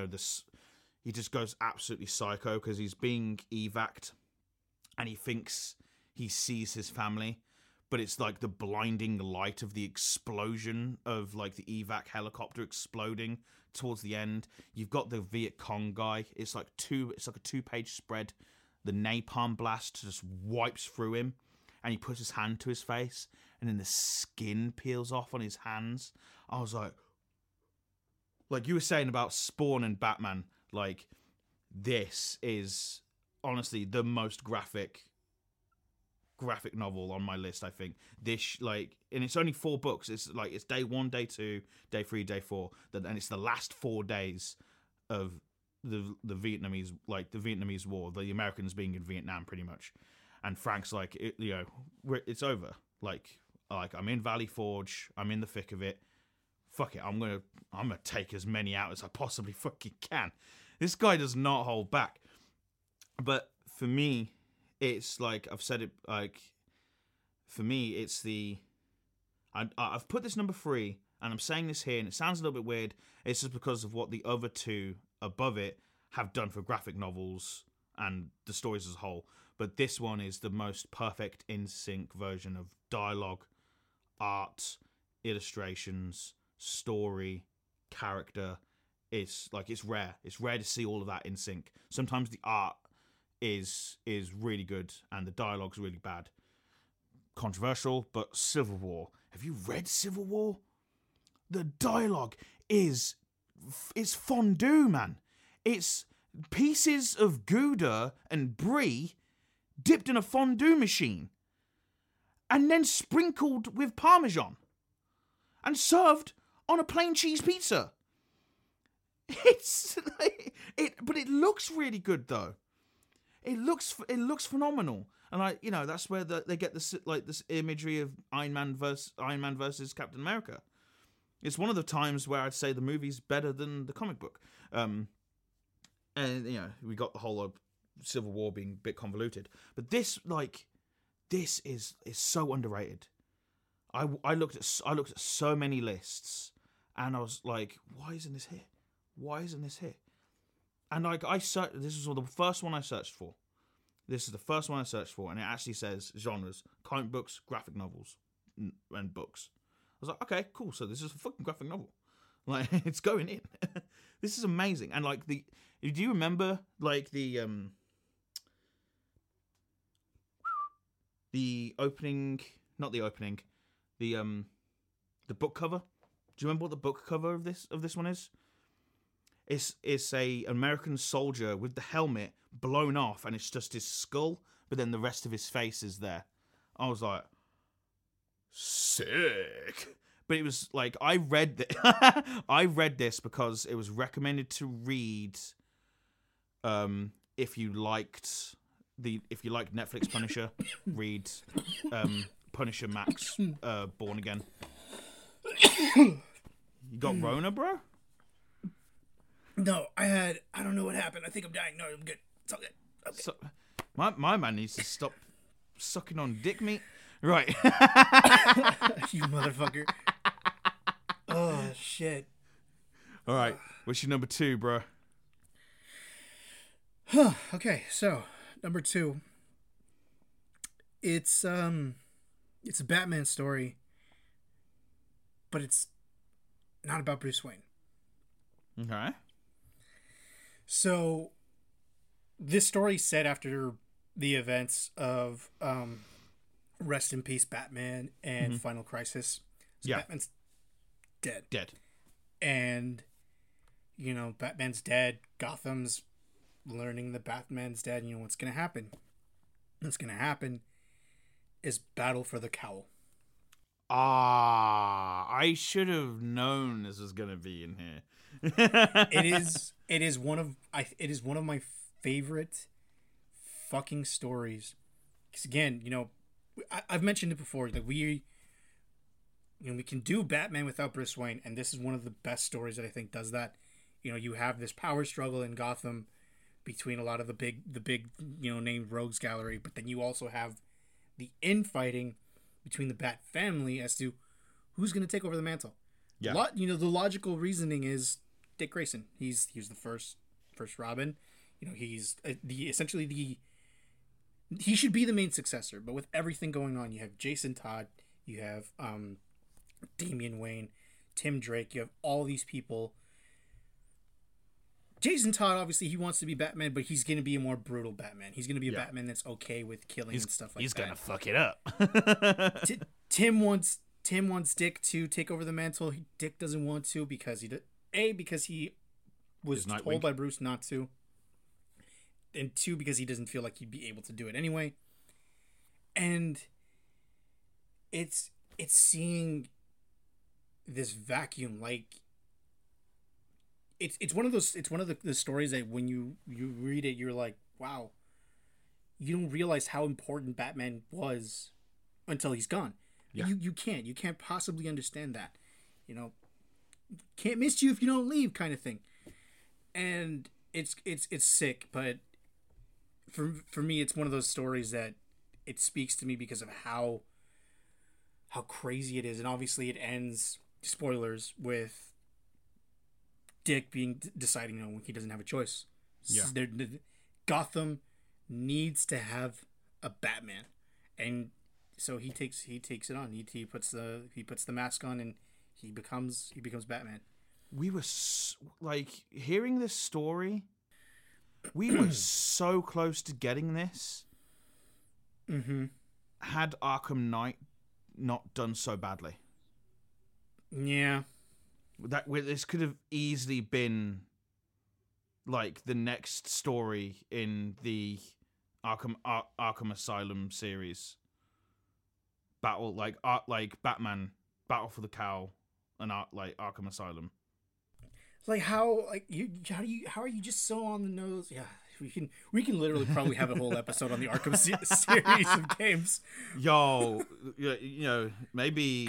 he just goes absolutely psycho because he's being evac'd and he thinks he sees his family, but it's like the blinding light of the explosion of like the evac helicopter exploding towards the end. You've got the Viet Cong guy. It's like a 2-page spread. The napalm blast just wipes through him, and he puts his hand to his face, and then the skin peels off on his hands. I was like you were saying about Spawn and Batman, like, this is honestly the most graphic novel on my list, I think. This, like, and it's only 4 books. It's like, it's day 1, day 2, day 3, day 4, and it's the last 4 days of the Vietnamese, like, the Vietnamese War, the Americans being in Vietnam, pretty much. And Frank's like, it's over. Like I'm in Valley Forge. I'm in the thick of it. Fuck it. I'm gonna take as many out as I possibly fucking can. This guy does not hold back. But for me, it's like, I've said it, like, for me, it's I've put this number 3, and I'm saying this here, and it sounds a little bit weird. It's just because of what the other 2 above it have done for graphic novels and the stories as a whole. But this one is the most perfect in sync version of dialogue, art, illustrations, story, character. It's rare. It's rare to see all of that in sync. Sometimes the art is really good and the dialogue's really bad. Controversial, but Civil War. Have you read Civil War? The dialogue is fondue, man. It's pieces of Gouda and brie dipped in a fondue machine and then sprinkled with Parmesan and served on a plain cheese pizza. It's like, but it looks really good though. It looks phenomenal, and that's where they get this imagery of Iron Man versus Captain America. It's one of the times where I'd say the movie's better than the comic book. And we got the whole Civil War being a bit convoluted, but this is so underrated. I looked at so many lists, and I was like, why isn't this here? Why isn't this here? And like, this is the first one I searched for. This is the first one I searched for, and it actually says genres: comic books, graphic novels, and books. I was like, okay, cool. So this is a fucking graphic novel. Like, it's going in. This is amazing. And like, do you remember like the opening? Not the opening. The book cover. Do you remember what the book cover of this one is? It's a American soldier with the helmet blown off, and it's just his skull, but then the rest of his face is there. I was like, sick. But it was like, I read this because it was recommended to read. If you liked Netflix Punisher, read Punisher Max Born Again. You got Rona, bro? No, I don't know what happened. I think I'm dying. No, I'm good. It's all good. Okay. So, my man needs to stop sucking on dick meat. Right. You motherfucker. Oh, shit. All right. What's your number 2, bro? Okay, so number 2. It's a Batman story, but it's not about Bruce Wayne. Okay. So this story set after the events of Rest in Peace Batman and Final Crisis. So Yeah. Batman's dead. Dead. And Batman's dead. Gotham's learning that Batman's dead. What's gonna happen? What's gonna happen is battle for the cowl. I should have known this was gonna be in here. It is one of my favorite fucking stories. Because again, I've mentioned it before that we can do Batman without Bruce Wayne, and this is one of the best stories that I think does that. You have this power struggle in Gotham between a lot of the big named rogues gallery, but then you also have the infighting between the Bat family as to who's going to take over the mantle. Yeah. The logical reasoning is Dick Grayson. He's the first Robin. He's he should be the main successor. But with everything going on, you have Jason Todd, you have Damian Wayne, Tim Drake. You have all these people. Jason Todd, obviously, he wants to be Batman, but he's going to be a more brutal Batman. He's going to be a Batman that's okay with killing and stuff like that. He's gonna fuck it up. Tim wants Dick to take over the mantle. Dick doesn't want to because he was told by Bruce not to, and 2, because he doesn't feel like he'd be able to do it anyway. And it's seeing this vacuum, like it's one of the stories that when you read it, you're like, wow, you don't realize how important Batman was until he's gone. Yeah. You can't possibly understand that. Can't miss you if you don't leave, kind of thing. And it's sick, but for me, it's one of those stories that it speaks to me because of how crazy it is. And obviously it ends, spoilers, with Dick deciding when he doesn't have a choice. Yeah. Gotham needs to have a Batman, and so he takes it on. He puts the mask on, and he becomes Batman. We were hearing this story. We were so close to getting this. Mm-hmm. Had Arkham Knight not done so badly. Yeah. This could have easily been like the next story in the Arkham Asylum series. Battle like Batman Battle for the Cowl and Arkham Asylum. How are you just so on the nose? Yeah, we can literally probably have a whole episode on the Arkham series of games. Yo, maybe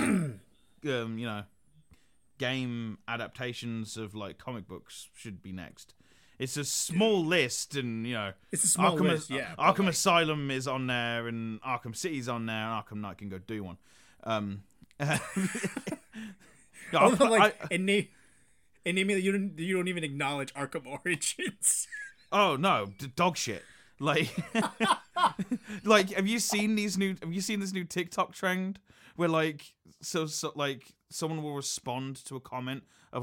game adaptations of comic books should be next. It's a small list, and it's a small list. Yeah, Arkham Asylum is on there, and Arkham City's on there, and Arkham Knight can go do one. And name it, you don't even acknowledge Arkham Origins. Oh no, dog shit. Have you seen this new TikTok trend where someone will respond to a comment of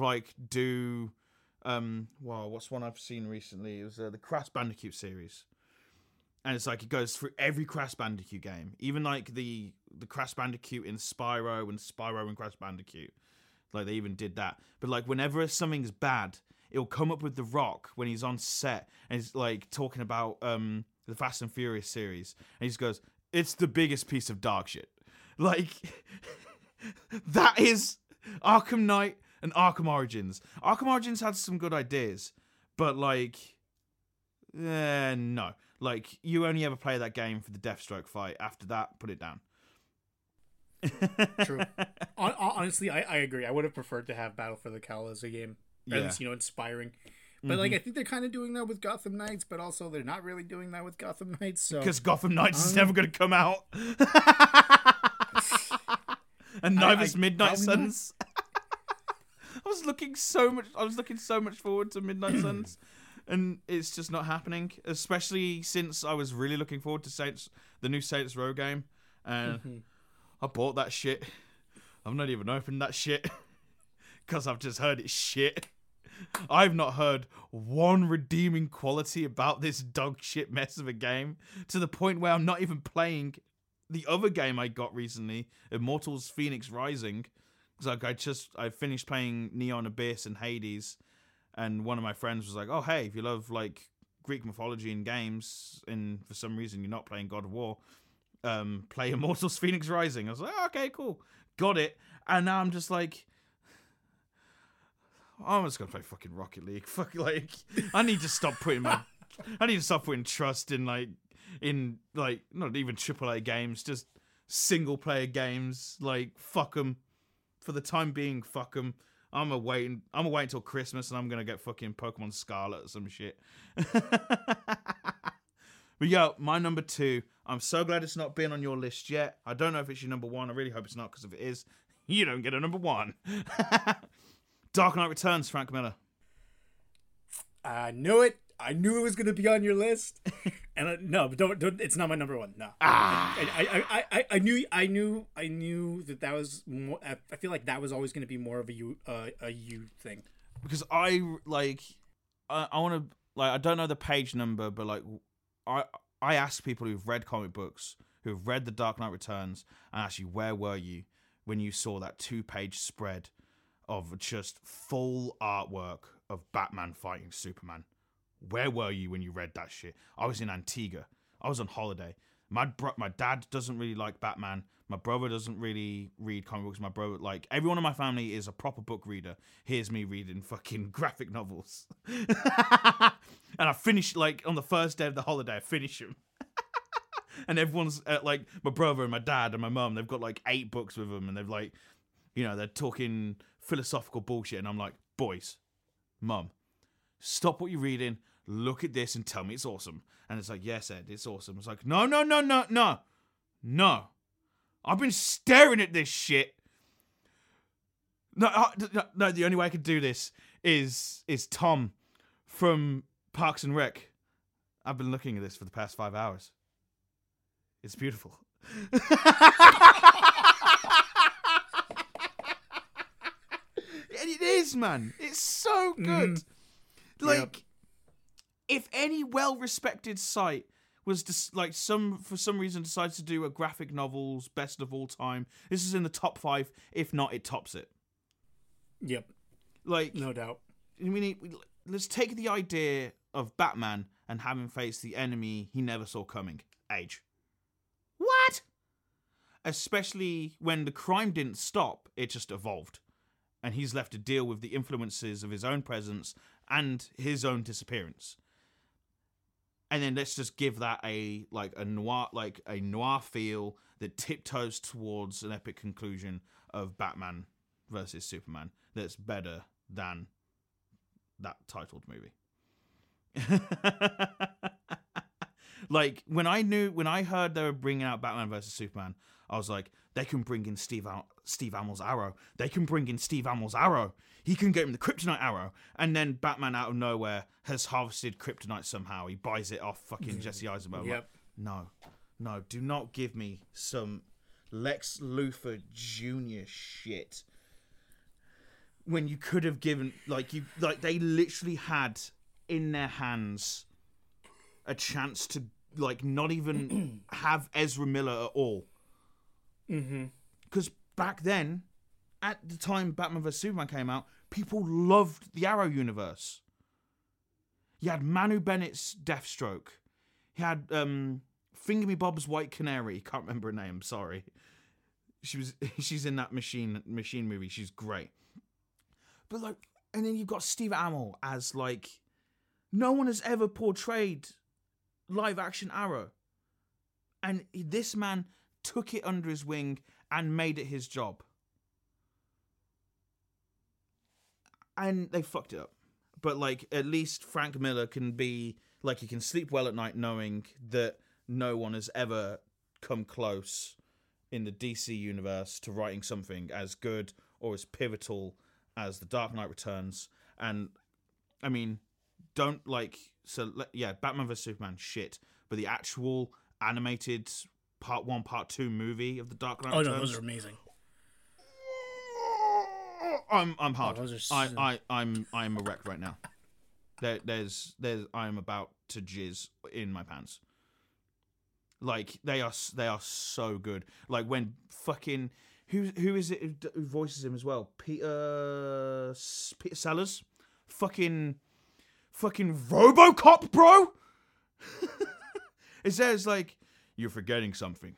what's one I've seen recently? It was the Crash Bandicoot series. And it's it goes through every Crash Bandicoot game, even the Crash Bandicoot in Spyro and Spyro and Crash Bandicoot. They even did that. But whenever something's bad, it'll come up with The Rock when he's on set and he's talking about the Fast and Furious series, and he just goes, "It's the biggest piece of dog shit." That is Arkham Knight and Arkham Origins. Arkham Origins had some good ideas, but no. You only ever play that game for the Deathstroke fight. After that, put it down. True. Honestly, I agree. I would have preferred to have Battle for the Cal as a game. Or at least, inspiring. But like, I think they're kind of doing that with Gotham Knights, but also they're not really doing that with Gotham Knights. So because Gotham Knights is never going to come out, and neither's Midnight Suns. I was looking so much forward to Midnight Suns, and it's just not happening. Especially since I was really looking forward to the new Saints Row game, and I bought that shit. I've not even opened that shit because I've just heard it's shit. I've not heard one redeeming quality about this dog shit mess of a game, to the point where I'm not even playing the other game I got recently, Immortals Phoenix Rising. Because I finished playing Neon Abyss and Hades, and one of my friends was like, "Oh, hey, if you love like Greek mythology in games, and for some reason you're not playing God of War, play Immortals Phoenix Rising." I was like, oh, "Okay, cool, got it." And now I'm just like, I'm just gonna play fucking Rocket League. I need to stop putting trust in not even AAA games, just single player games. Like, fuck them. For the time being, fuck them. I'm gonna wait until Christmas, and I'm gonna get fucking Pokemon Scarlet or some shit. But yo, my number 2. I'm so glad it's not been on your list yet. I don't know if it's your number 1. I really hope it's not, because if it is, you don't get a number 1. Dark Knight Returns, Frank Miller. I knew it. I knew it was going to be on your list. And no, but don't. It's not my number 1. No. I knew that was more. I feel like that was always going to be more of a you thing. Because I want to, I don't know the page number, but like I asked people who've read comic books, who've read The Dark Knight Returns, and actually, where were you when you saw that 2-page spread of just full artwork of Batman fighting Superman? Where were you when you read that shit? I was in Antigua. I was on holiday. My dad doesn't really like Batman. My brother doesn't really read comic books. My brother, like, everyone in my family is a proper book reader. Here's me reading fucking graphic novels. And I finished, like, on the first day of the holiday, I finish them. And everyone's, like, my brother and my dad and my mum, they've got, like, 8 books with them. And they've, like, they're talking philosophical bullshit. And I'm like, boys, mum, stop what you're reading. Look at this and tell me it's awesome. And it's like, yes, Ed, it's awesome. It's like, no. I've been staring at this shit. No, the only way I could do this is Tom from Parks and Rec. I've been looking at this for the past 5 hours. It's beautiful. It is, man. It's so good. If any well-respected site was just like for some reason decides to do a graphic novels best of all time, this is in the top 5. If not, it tops it. Yep. Like, no doubt. I mean, let's take the idea of Batman and have him face the enemy he never saw coming. Age. What? Especially when the crime didn't stop, it just evolved. And he's left to deal with the influences of his own presence and his own disappearance. And then let's just give that a noir feel that tiptoes towards an epic conclusion of Batman versus Superman that's better than that titled movie. Like, when I heard they were bringing out Batman versus Superman, I was like, they can bring in Steve Amell's Arrow. They can bring in Steve Amell's Arrow. He can get him the Kryptonite Arrow. And then Batman out of nowhere has harvested Kryptonite somehow. He buys it off fucking Jesse Eisenberg. Yep. Like, no, do not give me some Lex Luthor Jr. shit. When you could have given, they literally had in their hands a chance to, not even have Ezra Miller at all. Because back then, at the time Batman vs Superman came out, people loved the Arrow universe. You had Manu Bennett's Deathstroke. You had Finger Me Bob's White Canary. Can't remember her name. Sorry. She's in that machine movie. She's great. But and then you've got Steve Amell as no one has ever portrayed live action Arrow, and this man took it under his wing and made it his job. And they fucked it up. But, like, at least Frank Miller can be, like, he can sleep well at night knowing that no one has ever come close in the DC universe to writing something as good or as pivotal as The Dark Knight Returns. And, I mean, don't, like, so, yeah, Batman vs. Superman, shit. But the actual animated Part 1, Part 2 movie of The Dark Knight Returns... Oh, no, those are amazing. I'm hard. Oh, I'm a wreck right now. There's I'm about to jizz in my pants. Like they are so good. Like when fucking who is it who voices him as well? Peter Sellers, fucking RoboCop, bro. It says like you're forgetting something.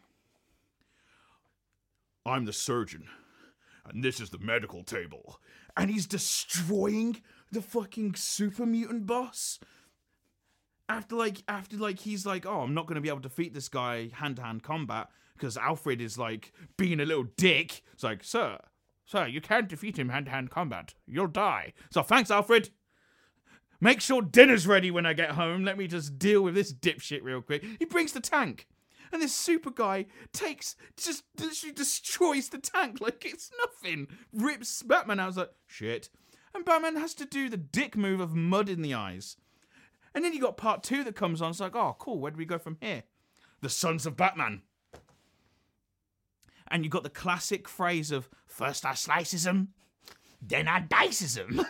I'm the surgeon. And this is the medical table. And he's destroying the fucking super mutant boss. After he's like, oh, I'm not going to be able to defeat this guy hand-to-hand combat because Alfred is like being a little dick. It's like, sir, you can't defeat him hand-to-hand combat. You'll die. So thanks, Alfred. Make sure dinner's ready when I get home. Let me just deal with this dipshit real quick. He brings the tank. And this super guy just literally destroys the tank like it's nothing. Rips Batman out. I was like, shit. And Batman has to do the dick move of mud in the eyes. And then you got part 2 that comes on. It's like, oh, cool. Where do we go from here? The Sons of Batman. And you got the classic phrase of, first I slices them, then I dices them.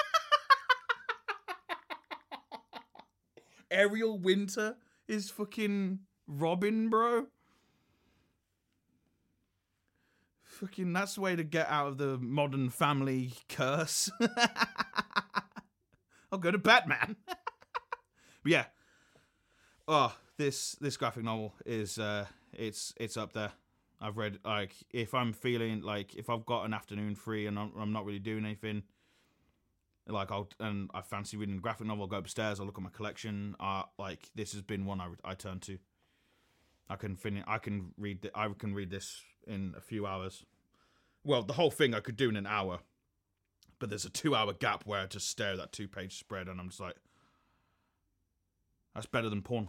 Ariel Winter is fucking... Robin, bro. Fucking, that's the way to get out of the Modern Family curse. I'll go to Batman. But yeah. Oh, this graphic novel is it's up there. I've read, like, if I'm feeling like if I've got an afternoon free and I'm not really doing anything, like I fancy reading a graphic novel, I'll go upstairs, I'll look at my collection. Like this has been one I turn to. I can read this in a few hours. Well, the whole thing I could do in an hour, but there's a 2-hour gap where I just stare at that 2-page spread, and I'm just like, that's better than porn.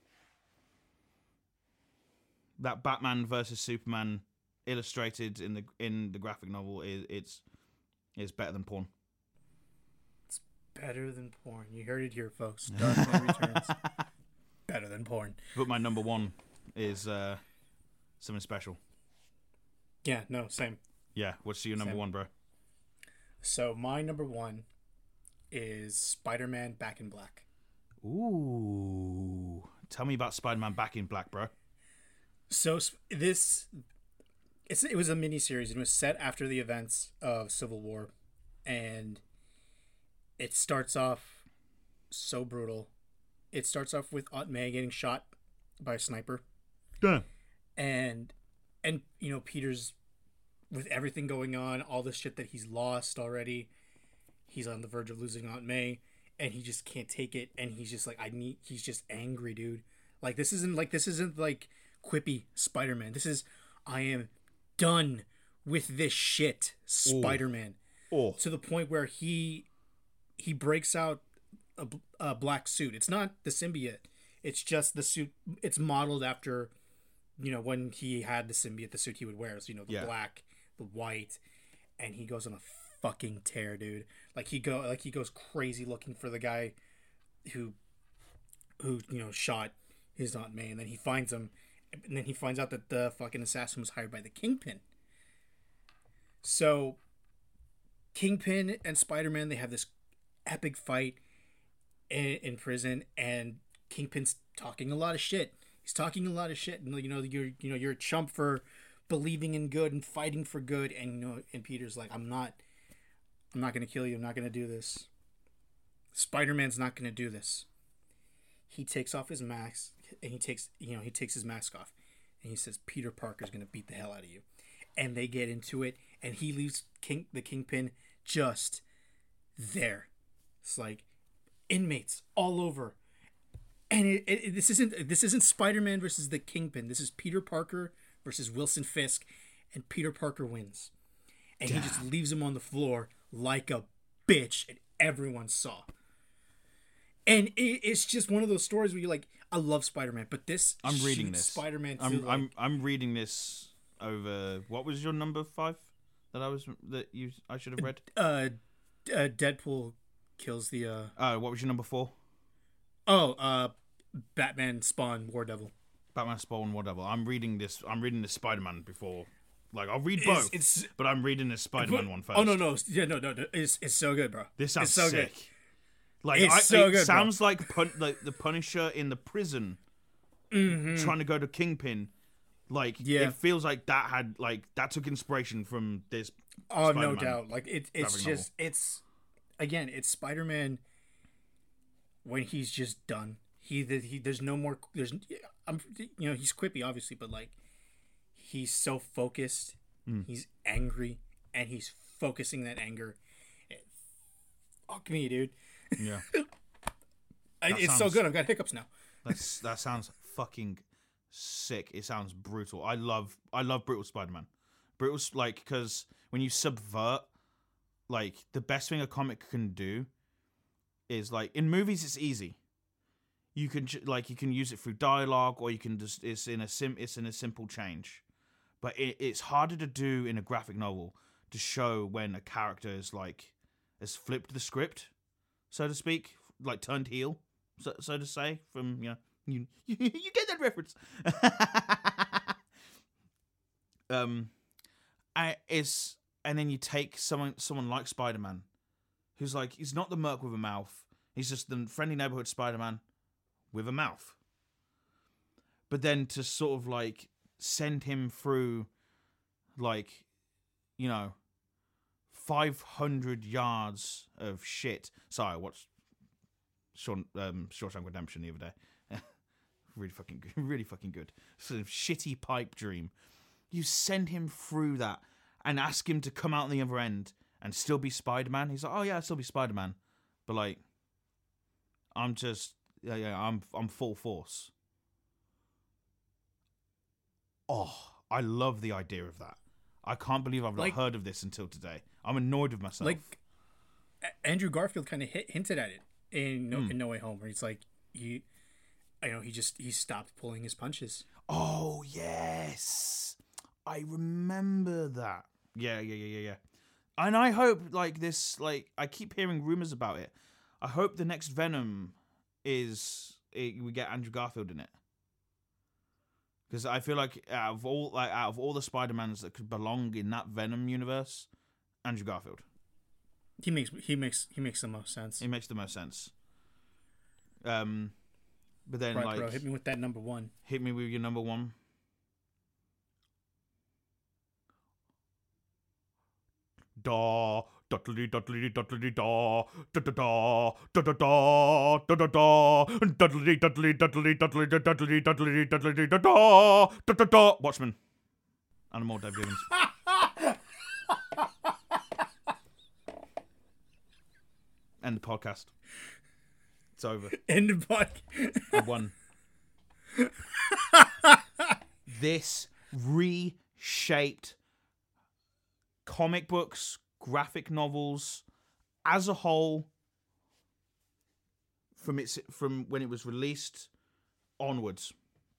That Batman versus Superman illustrated in the graphic novel is better than porn. It's better than porn. You heard it here, folks. Dark Knight Returns. Better than porn. But my number one is something special. Yeah, no, same. Yeah, what's your number one, bro? So my number one is Spider-Man Back in Black. Ooh. Tell me about Spider-Man Back in Black, bro. So it was a miniseries. It was set after the events of Civil War. And it starts off so brutal. It starts off with Aunt May getting shot by a sniper. Damn. And you know, Peter's, with everything going on, all the shit that he's lost already, he's on the verge of losing Aunt May, and he just can't take it, and he's just like, he's just angry, dude. Like, this isn't like quippy Spider-Man. This is, I am done with this shit, Spider-Man. Oh. To the point where he breaks out a black suit. It's not the symbiote. It's just the suit. It's modeled after, you know, when he had the symbiote, the suit he would wear. So, you know, the black, the white, and he goes on a fucking tear, dude. Like he goes crazy looking for the guy who you know shot his Aunt May, and then he finds him, and then he finds out that the fucking assassin was hired by the Kingpin. So Kingpin and Spider-Man, they have this epic fight in prison, and Kingpin's talking a lot of shit. He's talking a lot of shit, and you're a chump for believing in good and fighting for good, and and Peter's like, I'm not gonna kill you. I'm not gonna do this. Spider-Man's not gonna do this. He takes off his mask, and he takes his mask off, and he says, Peter Parker's gonna beat the hell out of you. And they get into it, and he leaves the Kingpin just there. It's like inmates all over. And this isn't Spider-Man versus the Kingpin. This is Peter Parker versus Wilson Fisk. and Peter Parker wins. And he just leaves him on the floor like a bitch, and everyone saw. And it's just one of those stories where you're like, I love Spider-Man, but this I'm reading shoots this. Spider-Man to I'm reading this over. What was your number 5 I should have read? Deadpool kills the What was your number 4? Batman Spawn War Devil. Batman Spawn War Devil. I'm reading this Spider-Man before. Like, I'll read both, but I'm reading this Spider-Man one first. Oh no, yeah, no, it's so good, bro. This sounds so sick. Good. Like, it's so good, sounds like the Punisher in the prison trying to go to Kingpin. Like, it feels like that took inspiration from this. Oh, Spider-Man no doubt. Like it's just novel. it's Spider-Man when he's just done. There's no more. He's quippy obviously, but like he's so focused. He's angry, and he's focusing that anger. Fuck me, dude. Yeah. It's so good. I've got hiccups now. That sounds fucking sick. It sounds brutal. I love brutal Spider-Man. Brutal, like, because when you subvert, like, the best thing a comic can do is, like, in movies it's easy. You can use it through dialogue, or you can just it's in a simple change. But it's harder to do in a graphic novel to show when a character is like has flipped the script, so to speak, like turned heel, so to say. From you get that reference. And then you take someone like Spider-Man, who's like, he's not the merc with a mouth. He's just the friendly neighborhood Spider-Man with a mouth. But then to sort of like send him through, like, 500 yards of shit. Sorry, I watched Shawshank Redemption the other day. Really fucking good. Sort of shitty pipe dream. You send him through that and ask him to come out on the other end and still be Spider-Man. He's like, oh yeah, I'll still be Spider-Man, but like, I'm just I'm full force. Oh, I love the idea of that. I can't believe I've not heard of this until today. I'm annoyed with myself. Like, Andrew Garfield kind of hinted at it in No Way Home, where he's like, he stopped pulling his punches. Oh yes, I remember that. Yeah. And I hope I keep hearing rumors about it. I hope the next Venom we get Andrew Garfield in it. Because I feel like out of all the Spider-Mans that could belong in that Venom universe, Andrew Garfield. He makes the most sense. He makes the most sense. But then right, bro, hit me with that number 1. Hit me with your number 1. Da dudley dudley dudley da da da da da da da da da da dudley dudley dudley dudley dudley dudley dudley da da da da da. Watchmen. And more Dave Gibbons. End the podcast. It's over. End the podcast. I won. This reshaped comic books, graphic novels, as a whole, from when it was released onwards.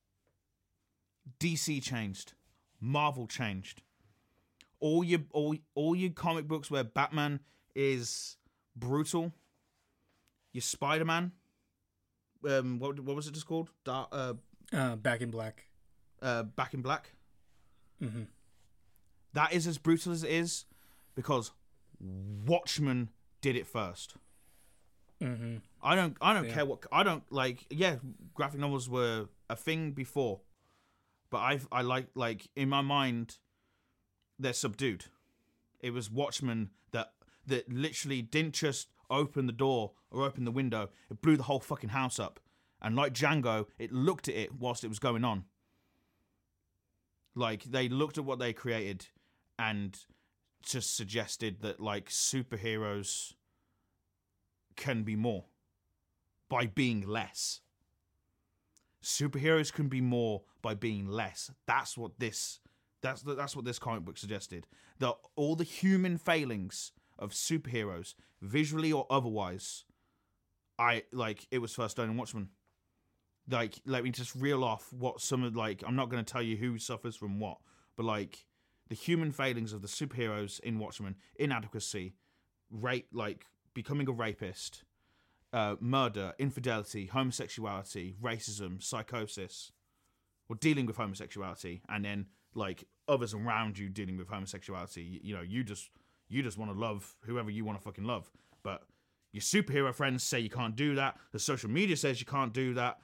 DC changed, Marvel changed. All your comic books where Batman is brutal. Your Spider-Man, what was it just called? Back in Black. Back in Black. Mm-hmm. That is as brutal as it is because Watchmen did it first. Mm-hmm. I don't care what I don't like. Yeah, graphic novels were a thing before, but I like in my mind they're subdued. It was Watchmen that literally didn't just open the door or open the window. It blew the whole fucking house up, and like Django, it looked at it whilst it was going on. Like, they looked at what they created and just suggested that, like, superheroes can be more by being less. Superheroes can be more by being less. That's what this That's what this comic book suggested. That all the human failings of superheroes, visually or otherwise, it was first done in Watchmen. Like, let me just reel off what some of, like, I'm not going to tell you who suffers from what, but, like, the human failings of the superheroes in Watchmen: inadequacy, rape, like, becoming a rapist, murder, infidelity, homosexuality, racism, psychosis, or dealing with homosexuality, and then, like, others around you dealing with homosexuality. You know, you just want to love whoever you want to fucking love, but your superhero friends say you can't do that. The social media says you can't do that.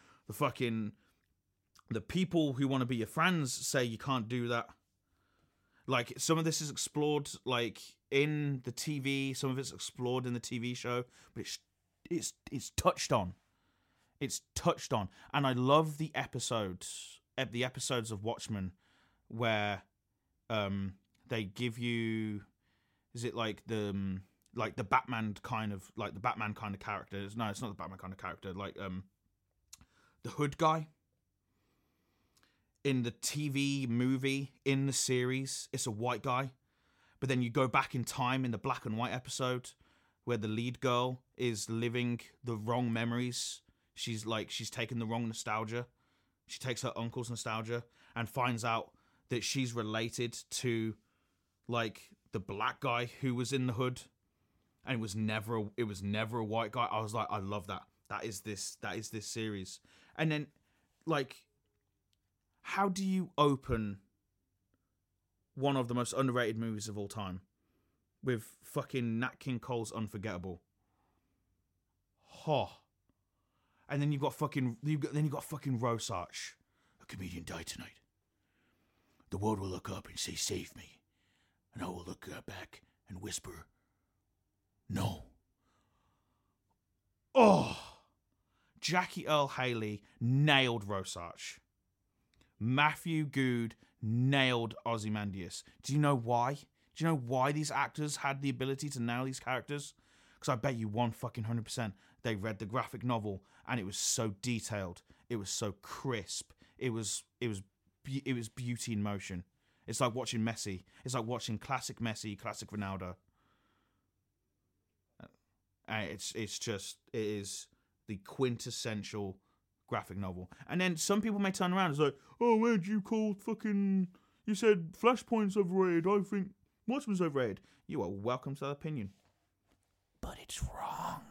The people who want to be your friends say you can't do that. Like, some of this is explored, like, in the TV. Some of it's explored in the TV show, but it's touched on. It's touched on, and I love the episodes of Watchmen where they give you, is it like the Batman kind of character? No, it's not the Batman kind of character. Like the Hood guy. In the TV movie, in the series, it's a white guy. But then you go back in time in the black and white episode where the lead girl is living the wrong memories. She's taken the wrong nostalgia. She takes her uncle's nostalgia and finds out that she's related to, like, the black guy who was in the Hood. And it was never a white guy. I was like, I love that. That is this series. And then, like, how do you open one of the most underrated movies of all time with fucking Nat King Cole's Unforgettable? And then you've got fucking Rosarch. A comedian died tonight. The world will look up and say, "Save me," and I will look back and whisper, "No." Jackie Earle Haley nailed Rosarch. Matthew Good nailed Ozymandias. Do you know why? Do you know why these actors had the ability to nail these characters? Because I bet you 100% they read the graphic novel and it was so detailed. It was so crisp. It was beauty in motion. It's like watching Messi. It's like watching classic Messi, classic Ronaldo. It is the quintessential graphic novel. And then some people may turn around and say, like, "Oh, where'd you call fucking... You said Flashpoint's overrated. I think Watchmen's overrated." You are welcome to that opinion. But it's wrong.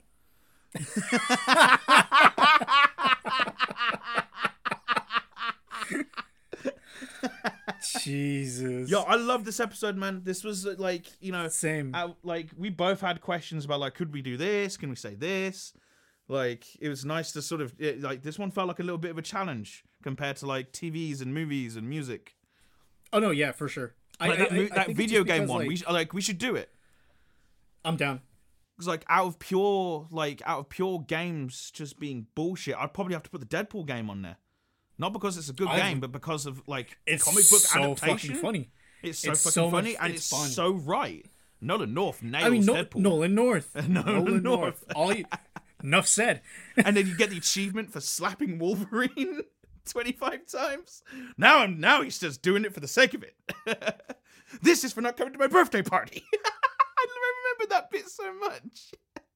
Jesus. Yo, I love this episode, man. This was like, you know... Same. Like, we both had questions about, like, could we do this? Can we say this? Like, it was nice to sort of... like, this one felt like a little bit of a challenge compared to, like, TVs and movies and music. Oh, no, yeah, for sure. Like that video game one, we should do it. I'm down. Because, like, out of pure games just being bullshit, I'd probably have to put the Deadpool game on there. Not because it's a good game, but because of, like, it's comic book so adaptation. Fucking funny. It's so fucking funny, and it's fun. so right. Nolan North nails Deadpool. Nolan North. Nolan North. Enough said. And then you get the achievement for slapping Wolverine 25 times. Now he's just doing it for the sake of it. This is for not coming to my birthday party. I remember that bit so much.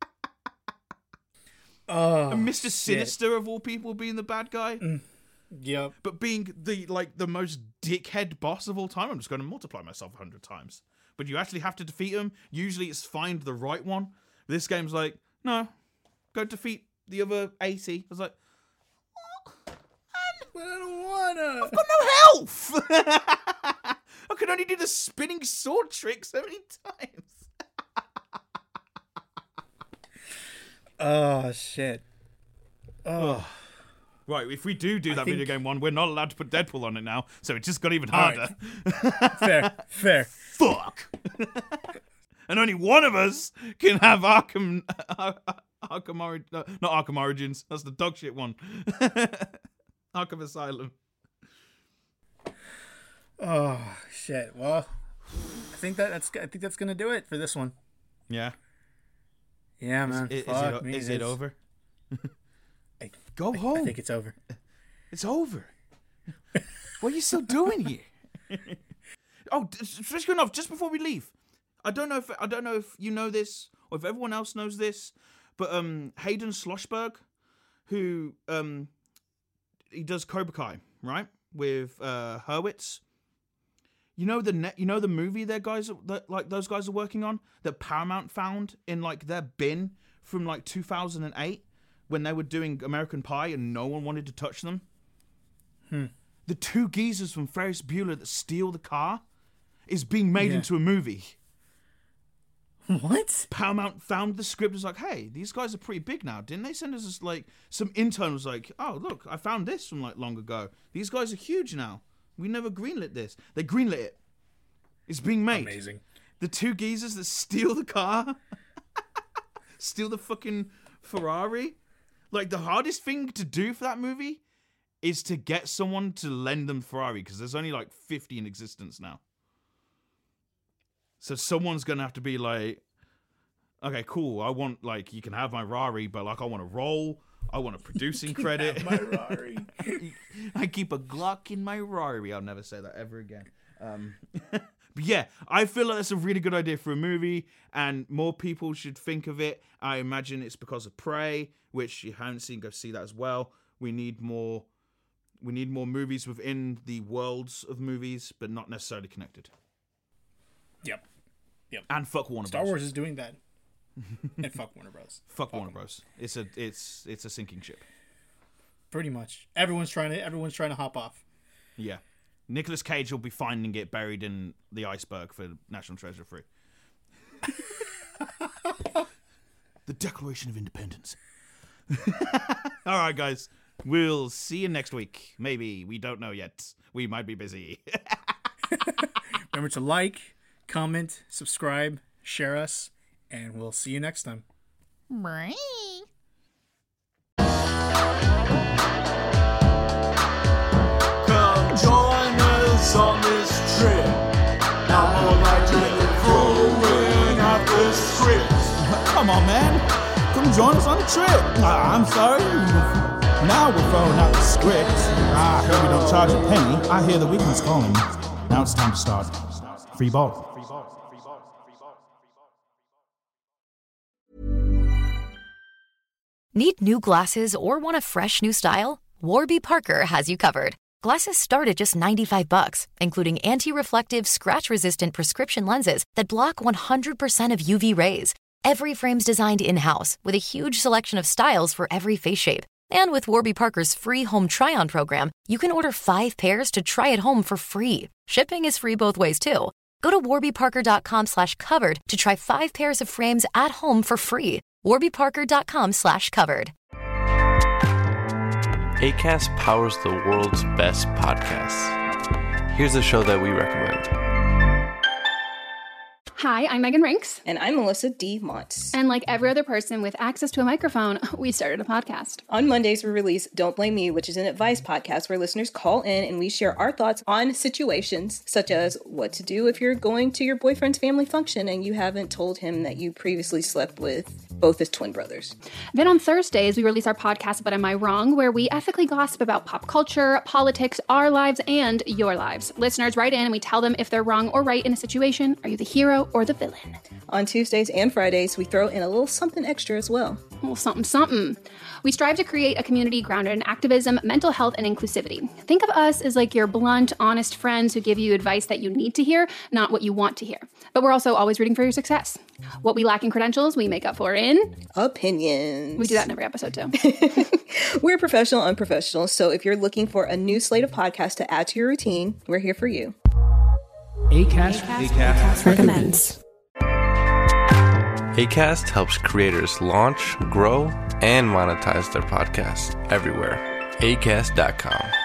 And Mr. Sinister of all people being the bad guy. Yep. But being the most dickhead boss of all time. I'm just going to multiply myself 100 times. But you actually have to defeat him. Usually it's find the right one. This game's like, no, go defeat the other 80. I was like, but I don't wanna. I've got no health. I can only do the spinning sword trick so many times. Oh, shit. Oh. Right, if we do that video game one, we're not allowed to put Deadpool on it now, so it just got even harder. Right. Fair. Fuck. And only one of us can have Arkham Origins. Not Arkham Origins. That's the dog shit one. Arkham Asylum. Oh shit. Well, I think that's gonna do it for this one. Yeah. Yeah, man. Is it over? Go home. I think it's over. It's over. What are you still doing here? Oh, just enough. Just before we leave, I don't know if you know this or if everyone else knows this, but Hayden Schlossberg, who he does Cobra Kai, right, with Hurwitz. You know the movie those guys are working on that Paramount found in like their bin from like 2008 when they were doing American Pie and no one wanted to touch them. The two geezers from Ferris Bueller that steal the car is being made into a movie. What? Paramount found the script, was like, hey, these guys are pretty big now. Didn't they send us this, like, some intern was like, oh, look, I found this from, like, long ago. These guys are huge now. We never greenlit this. They greenlit it. It's being made. Amazing. The two geezers that steal the car, steal the fucking Ferrari. Like, the hardest thing to do for that movie is to get someone to lend them Ferrari, because there's only, like, 50 in existence now. So someone's going to have to be like, okay, cool, I want, like, you can have my Rari, but, like, I want a roll. I want a producing credit. My Rari. I keep a Glock in my Rari. I'll never say that ever again. But yeah, I feel like that's a really good idea for a movie, and more people should think of it. I imagine it's because of Prey, which you haven't seen. Go see that as well. We need more movies within the worlds of movies, but not necessarily connected. Yep. And fuck Warner Bros. Star Wars is doing that. And fuck Warner Bros. Fuck Warner Bros. It's a sinking ship. Pretty much. Everyone's trying to hop off. Yeah. Nicolas Cage will be finding it buried in the iceberg for National Treasure 3. The Declaration of Independence. All right, guys. We'll see you next week. Maybe. We don't know yet. We might be busy. Remember to like, comment, subscribe, share us, and we'll see you next time. Come join us on this trip. Now more like throwing out the script. Come on, man. Come join us on the trip. I'm sorry. Now we're throwing out the script. I heard we don't charge a penny. I hear the weekend's calling. Now it's time to start. Free ball. Need new glasses or want a fresh new style? Warby Parker has you covered. Glasses start at just $95, including anti-reflective, scratch-resistant prescription lenses that block 100% of UV rays. Every frame's designed in-house with a huge selection of styles for every face shape. And with Warby Parker's free home try-on program, you can order 5 pairs to try at home for free. Shipping is free both ways, too. Go to warbyparker.com/covered to try 5 pairs of frames at home for free. warbyparker.com/covered. Acast powers the world's best podcasts. Here's a show that we recommend. Hi, I'm Megan Rinks. And I'm Melissa D. Montz. And like every other person with access to a microphone, we started a podcast. On Mondays, we release Don't Blame Me, which is an advice podcast where listeners call in and we share our thoughts on situations such as what to do if you're going to your boyfriend's family function and you haven't told him that you previously slept with both his twin brothers. Then on Thursdays, we release our podcast, But Am I Wrong?, where we ethically gossip about pop culture, politics, our lives, and your lives. Listeners write in and we tell them if they're wrong or right in a situation. Are you the hero or the villain? On Tuesdays and Fridays, we throw in a little something extra as well. A little something. We strive to create a community grounded in activism, mental health, and inclusivity. Think of us as like your blunt, honest friends who give you advice that you need to hear, not what you want to hear. But we're also always rooting for your success. What we lack in credentials, we make up for in opinions. We do that in every episode, too. We're professional, unprofessional, so if you're looking for a new slate of podcasts to add to your routine, we're here for you. Acast recommends. Acast helps creators launch, grow, and monetize their podcasts everywhere. Acast.com.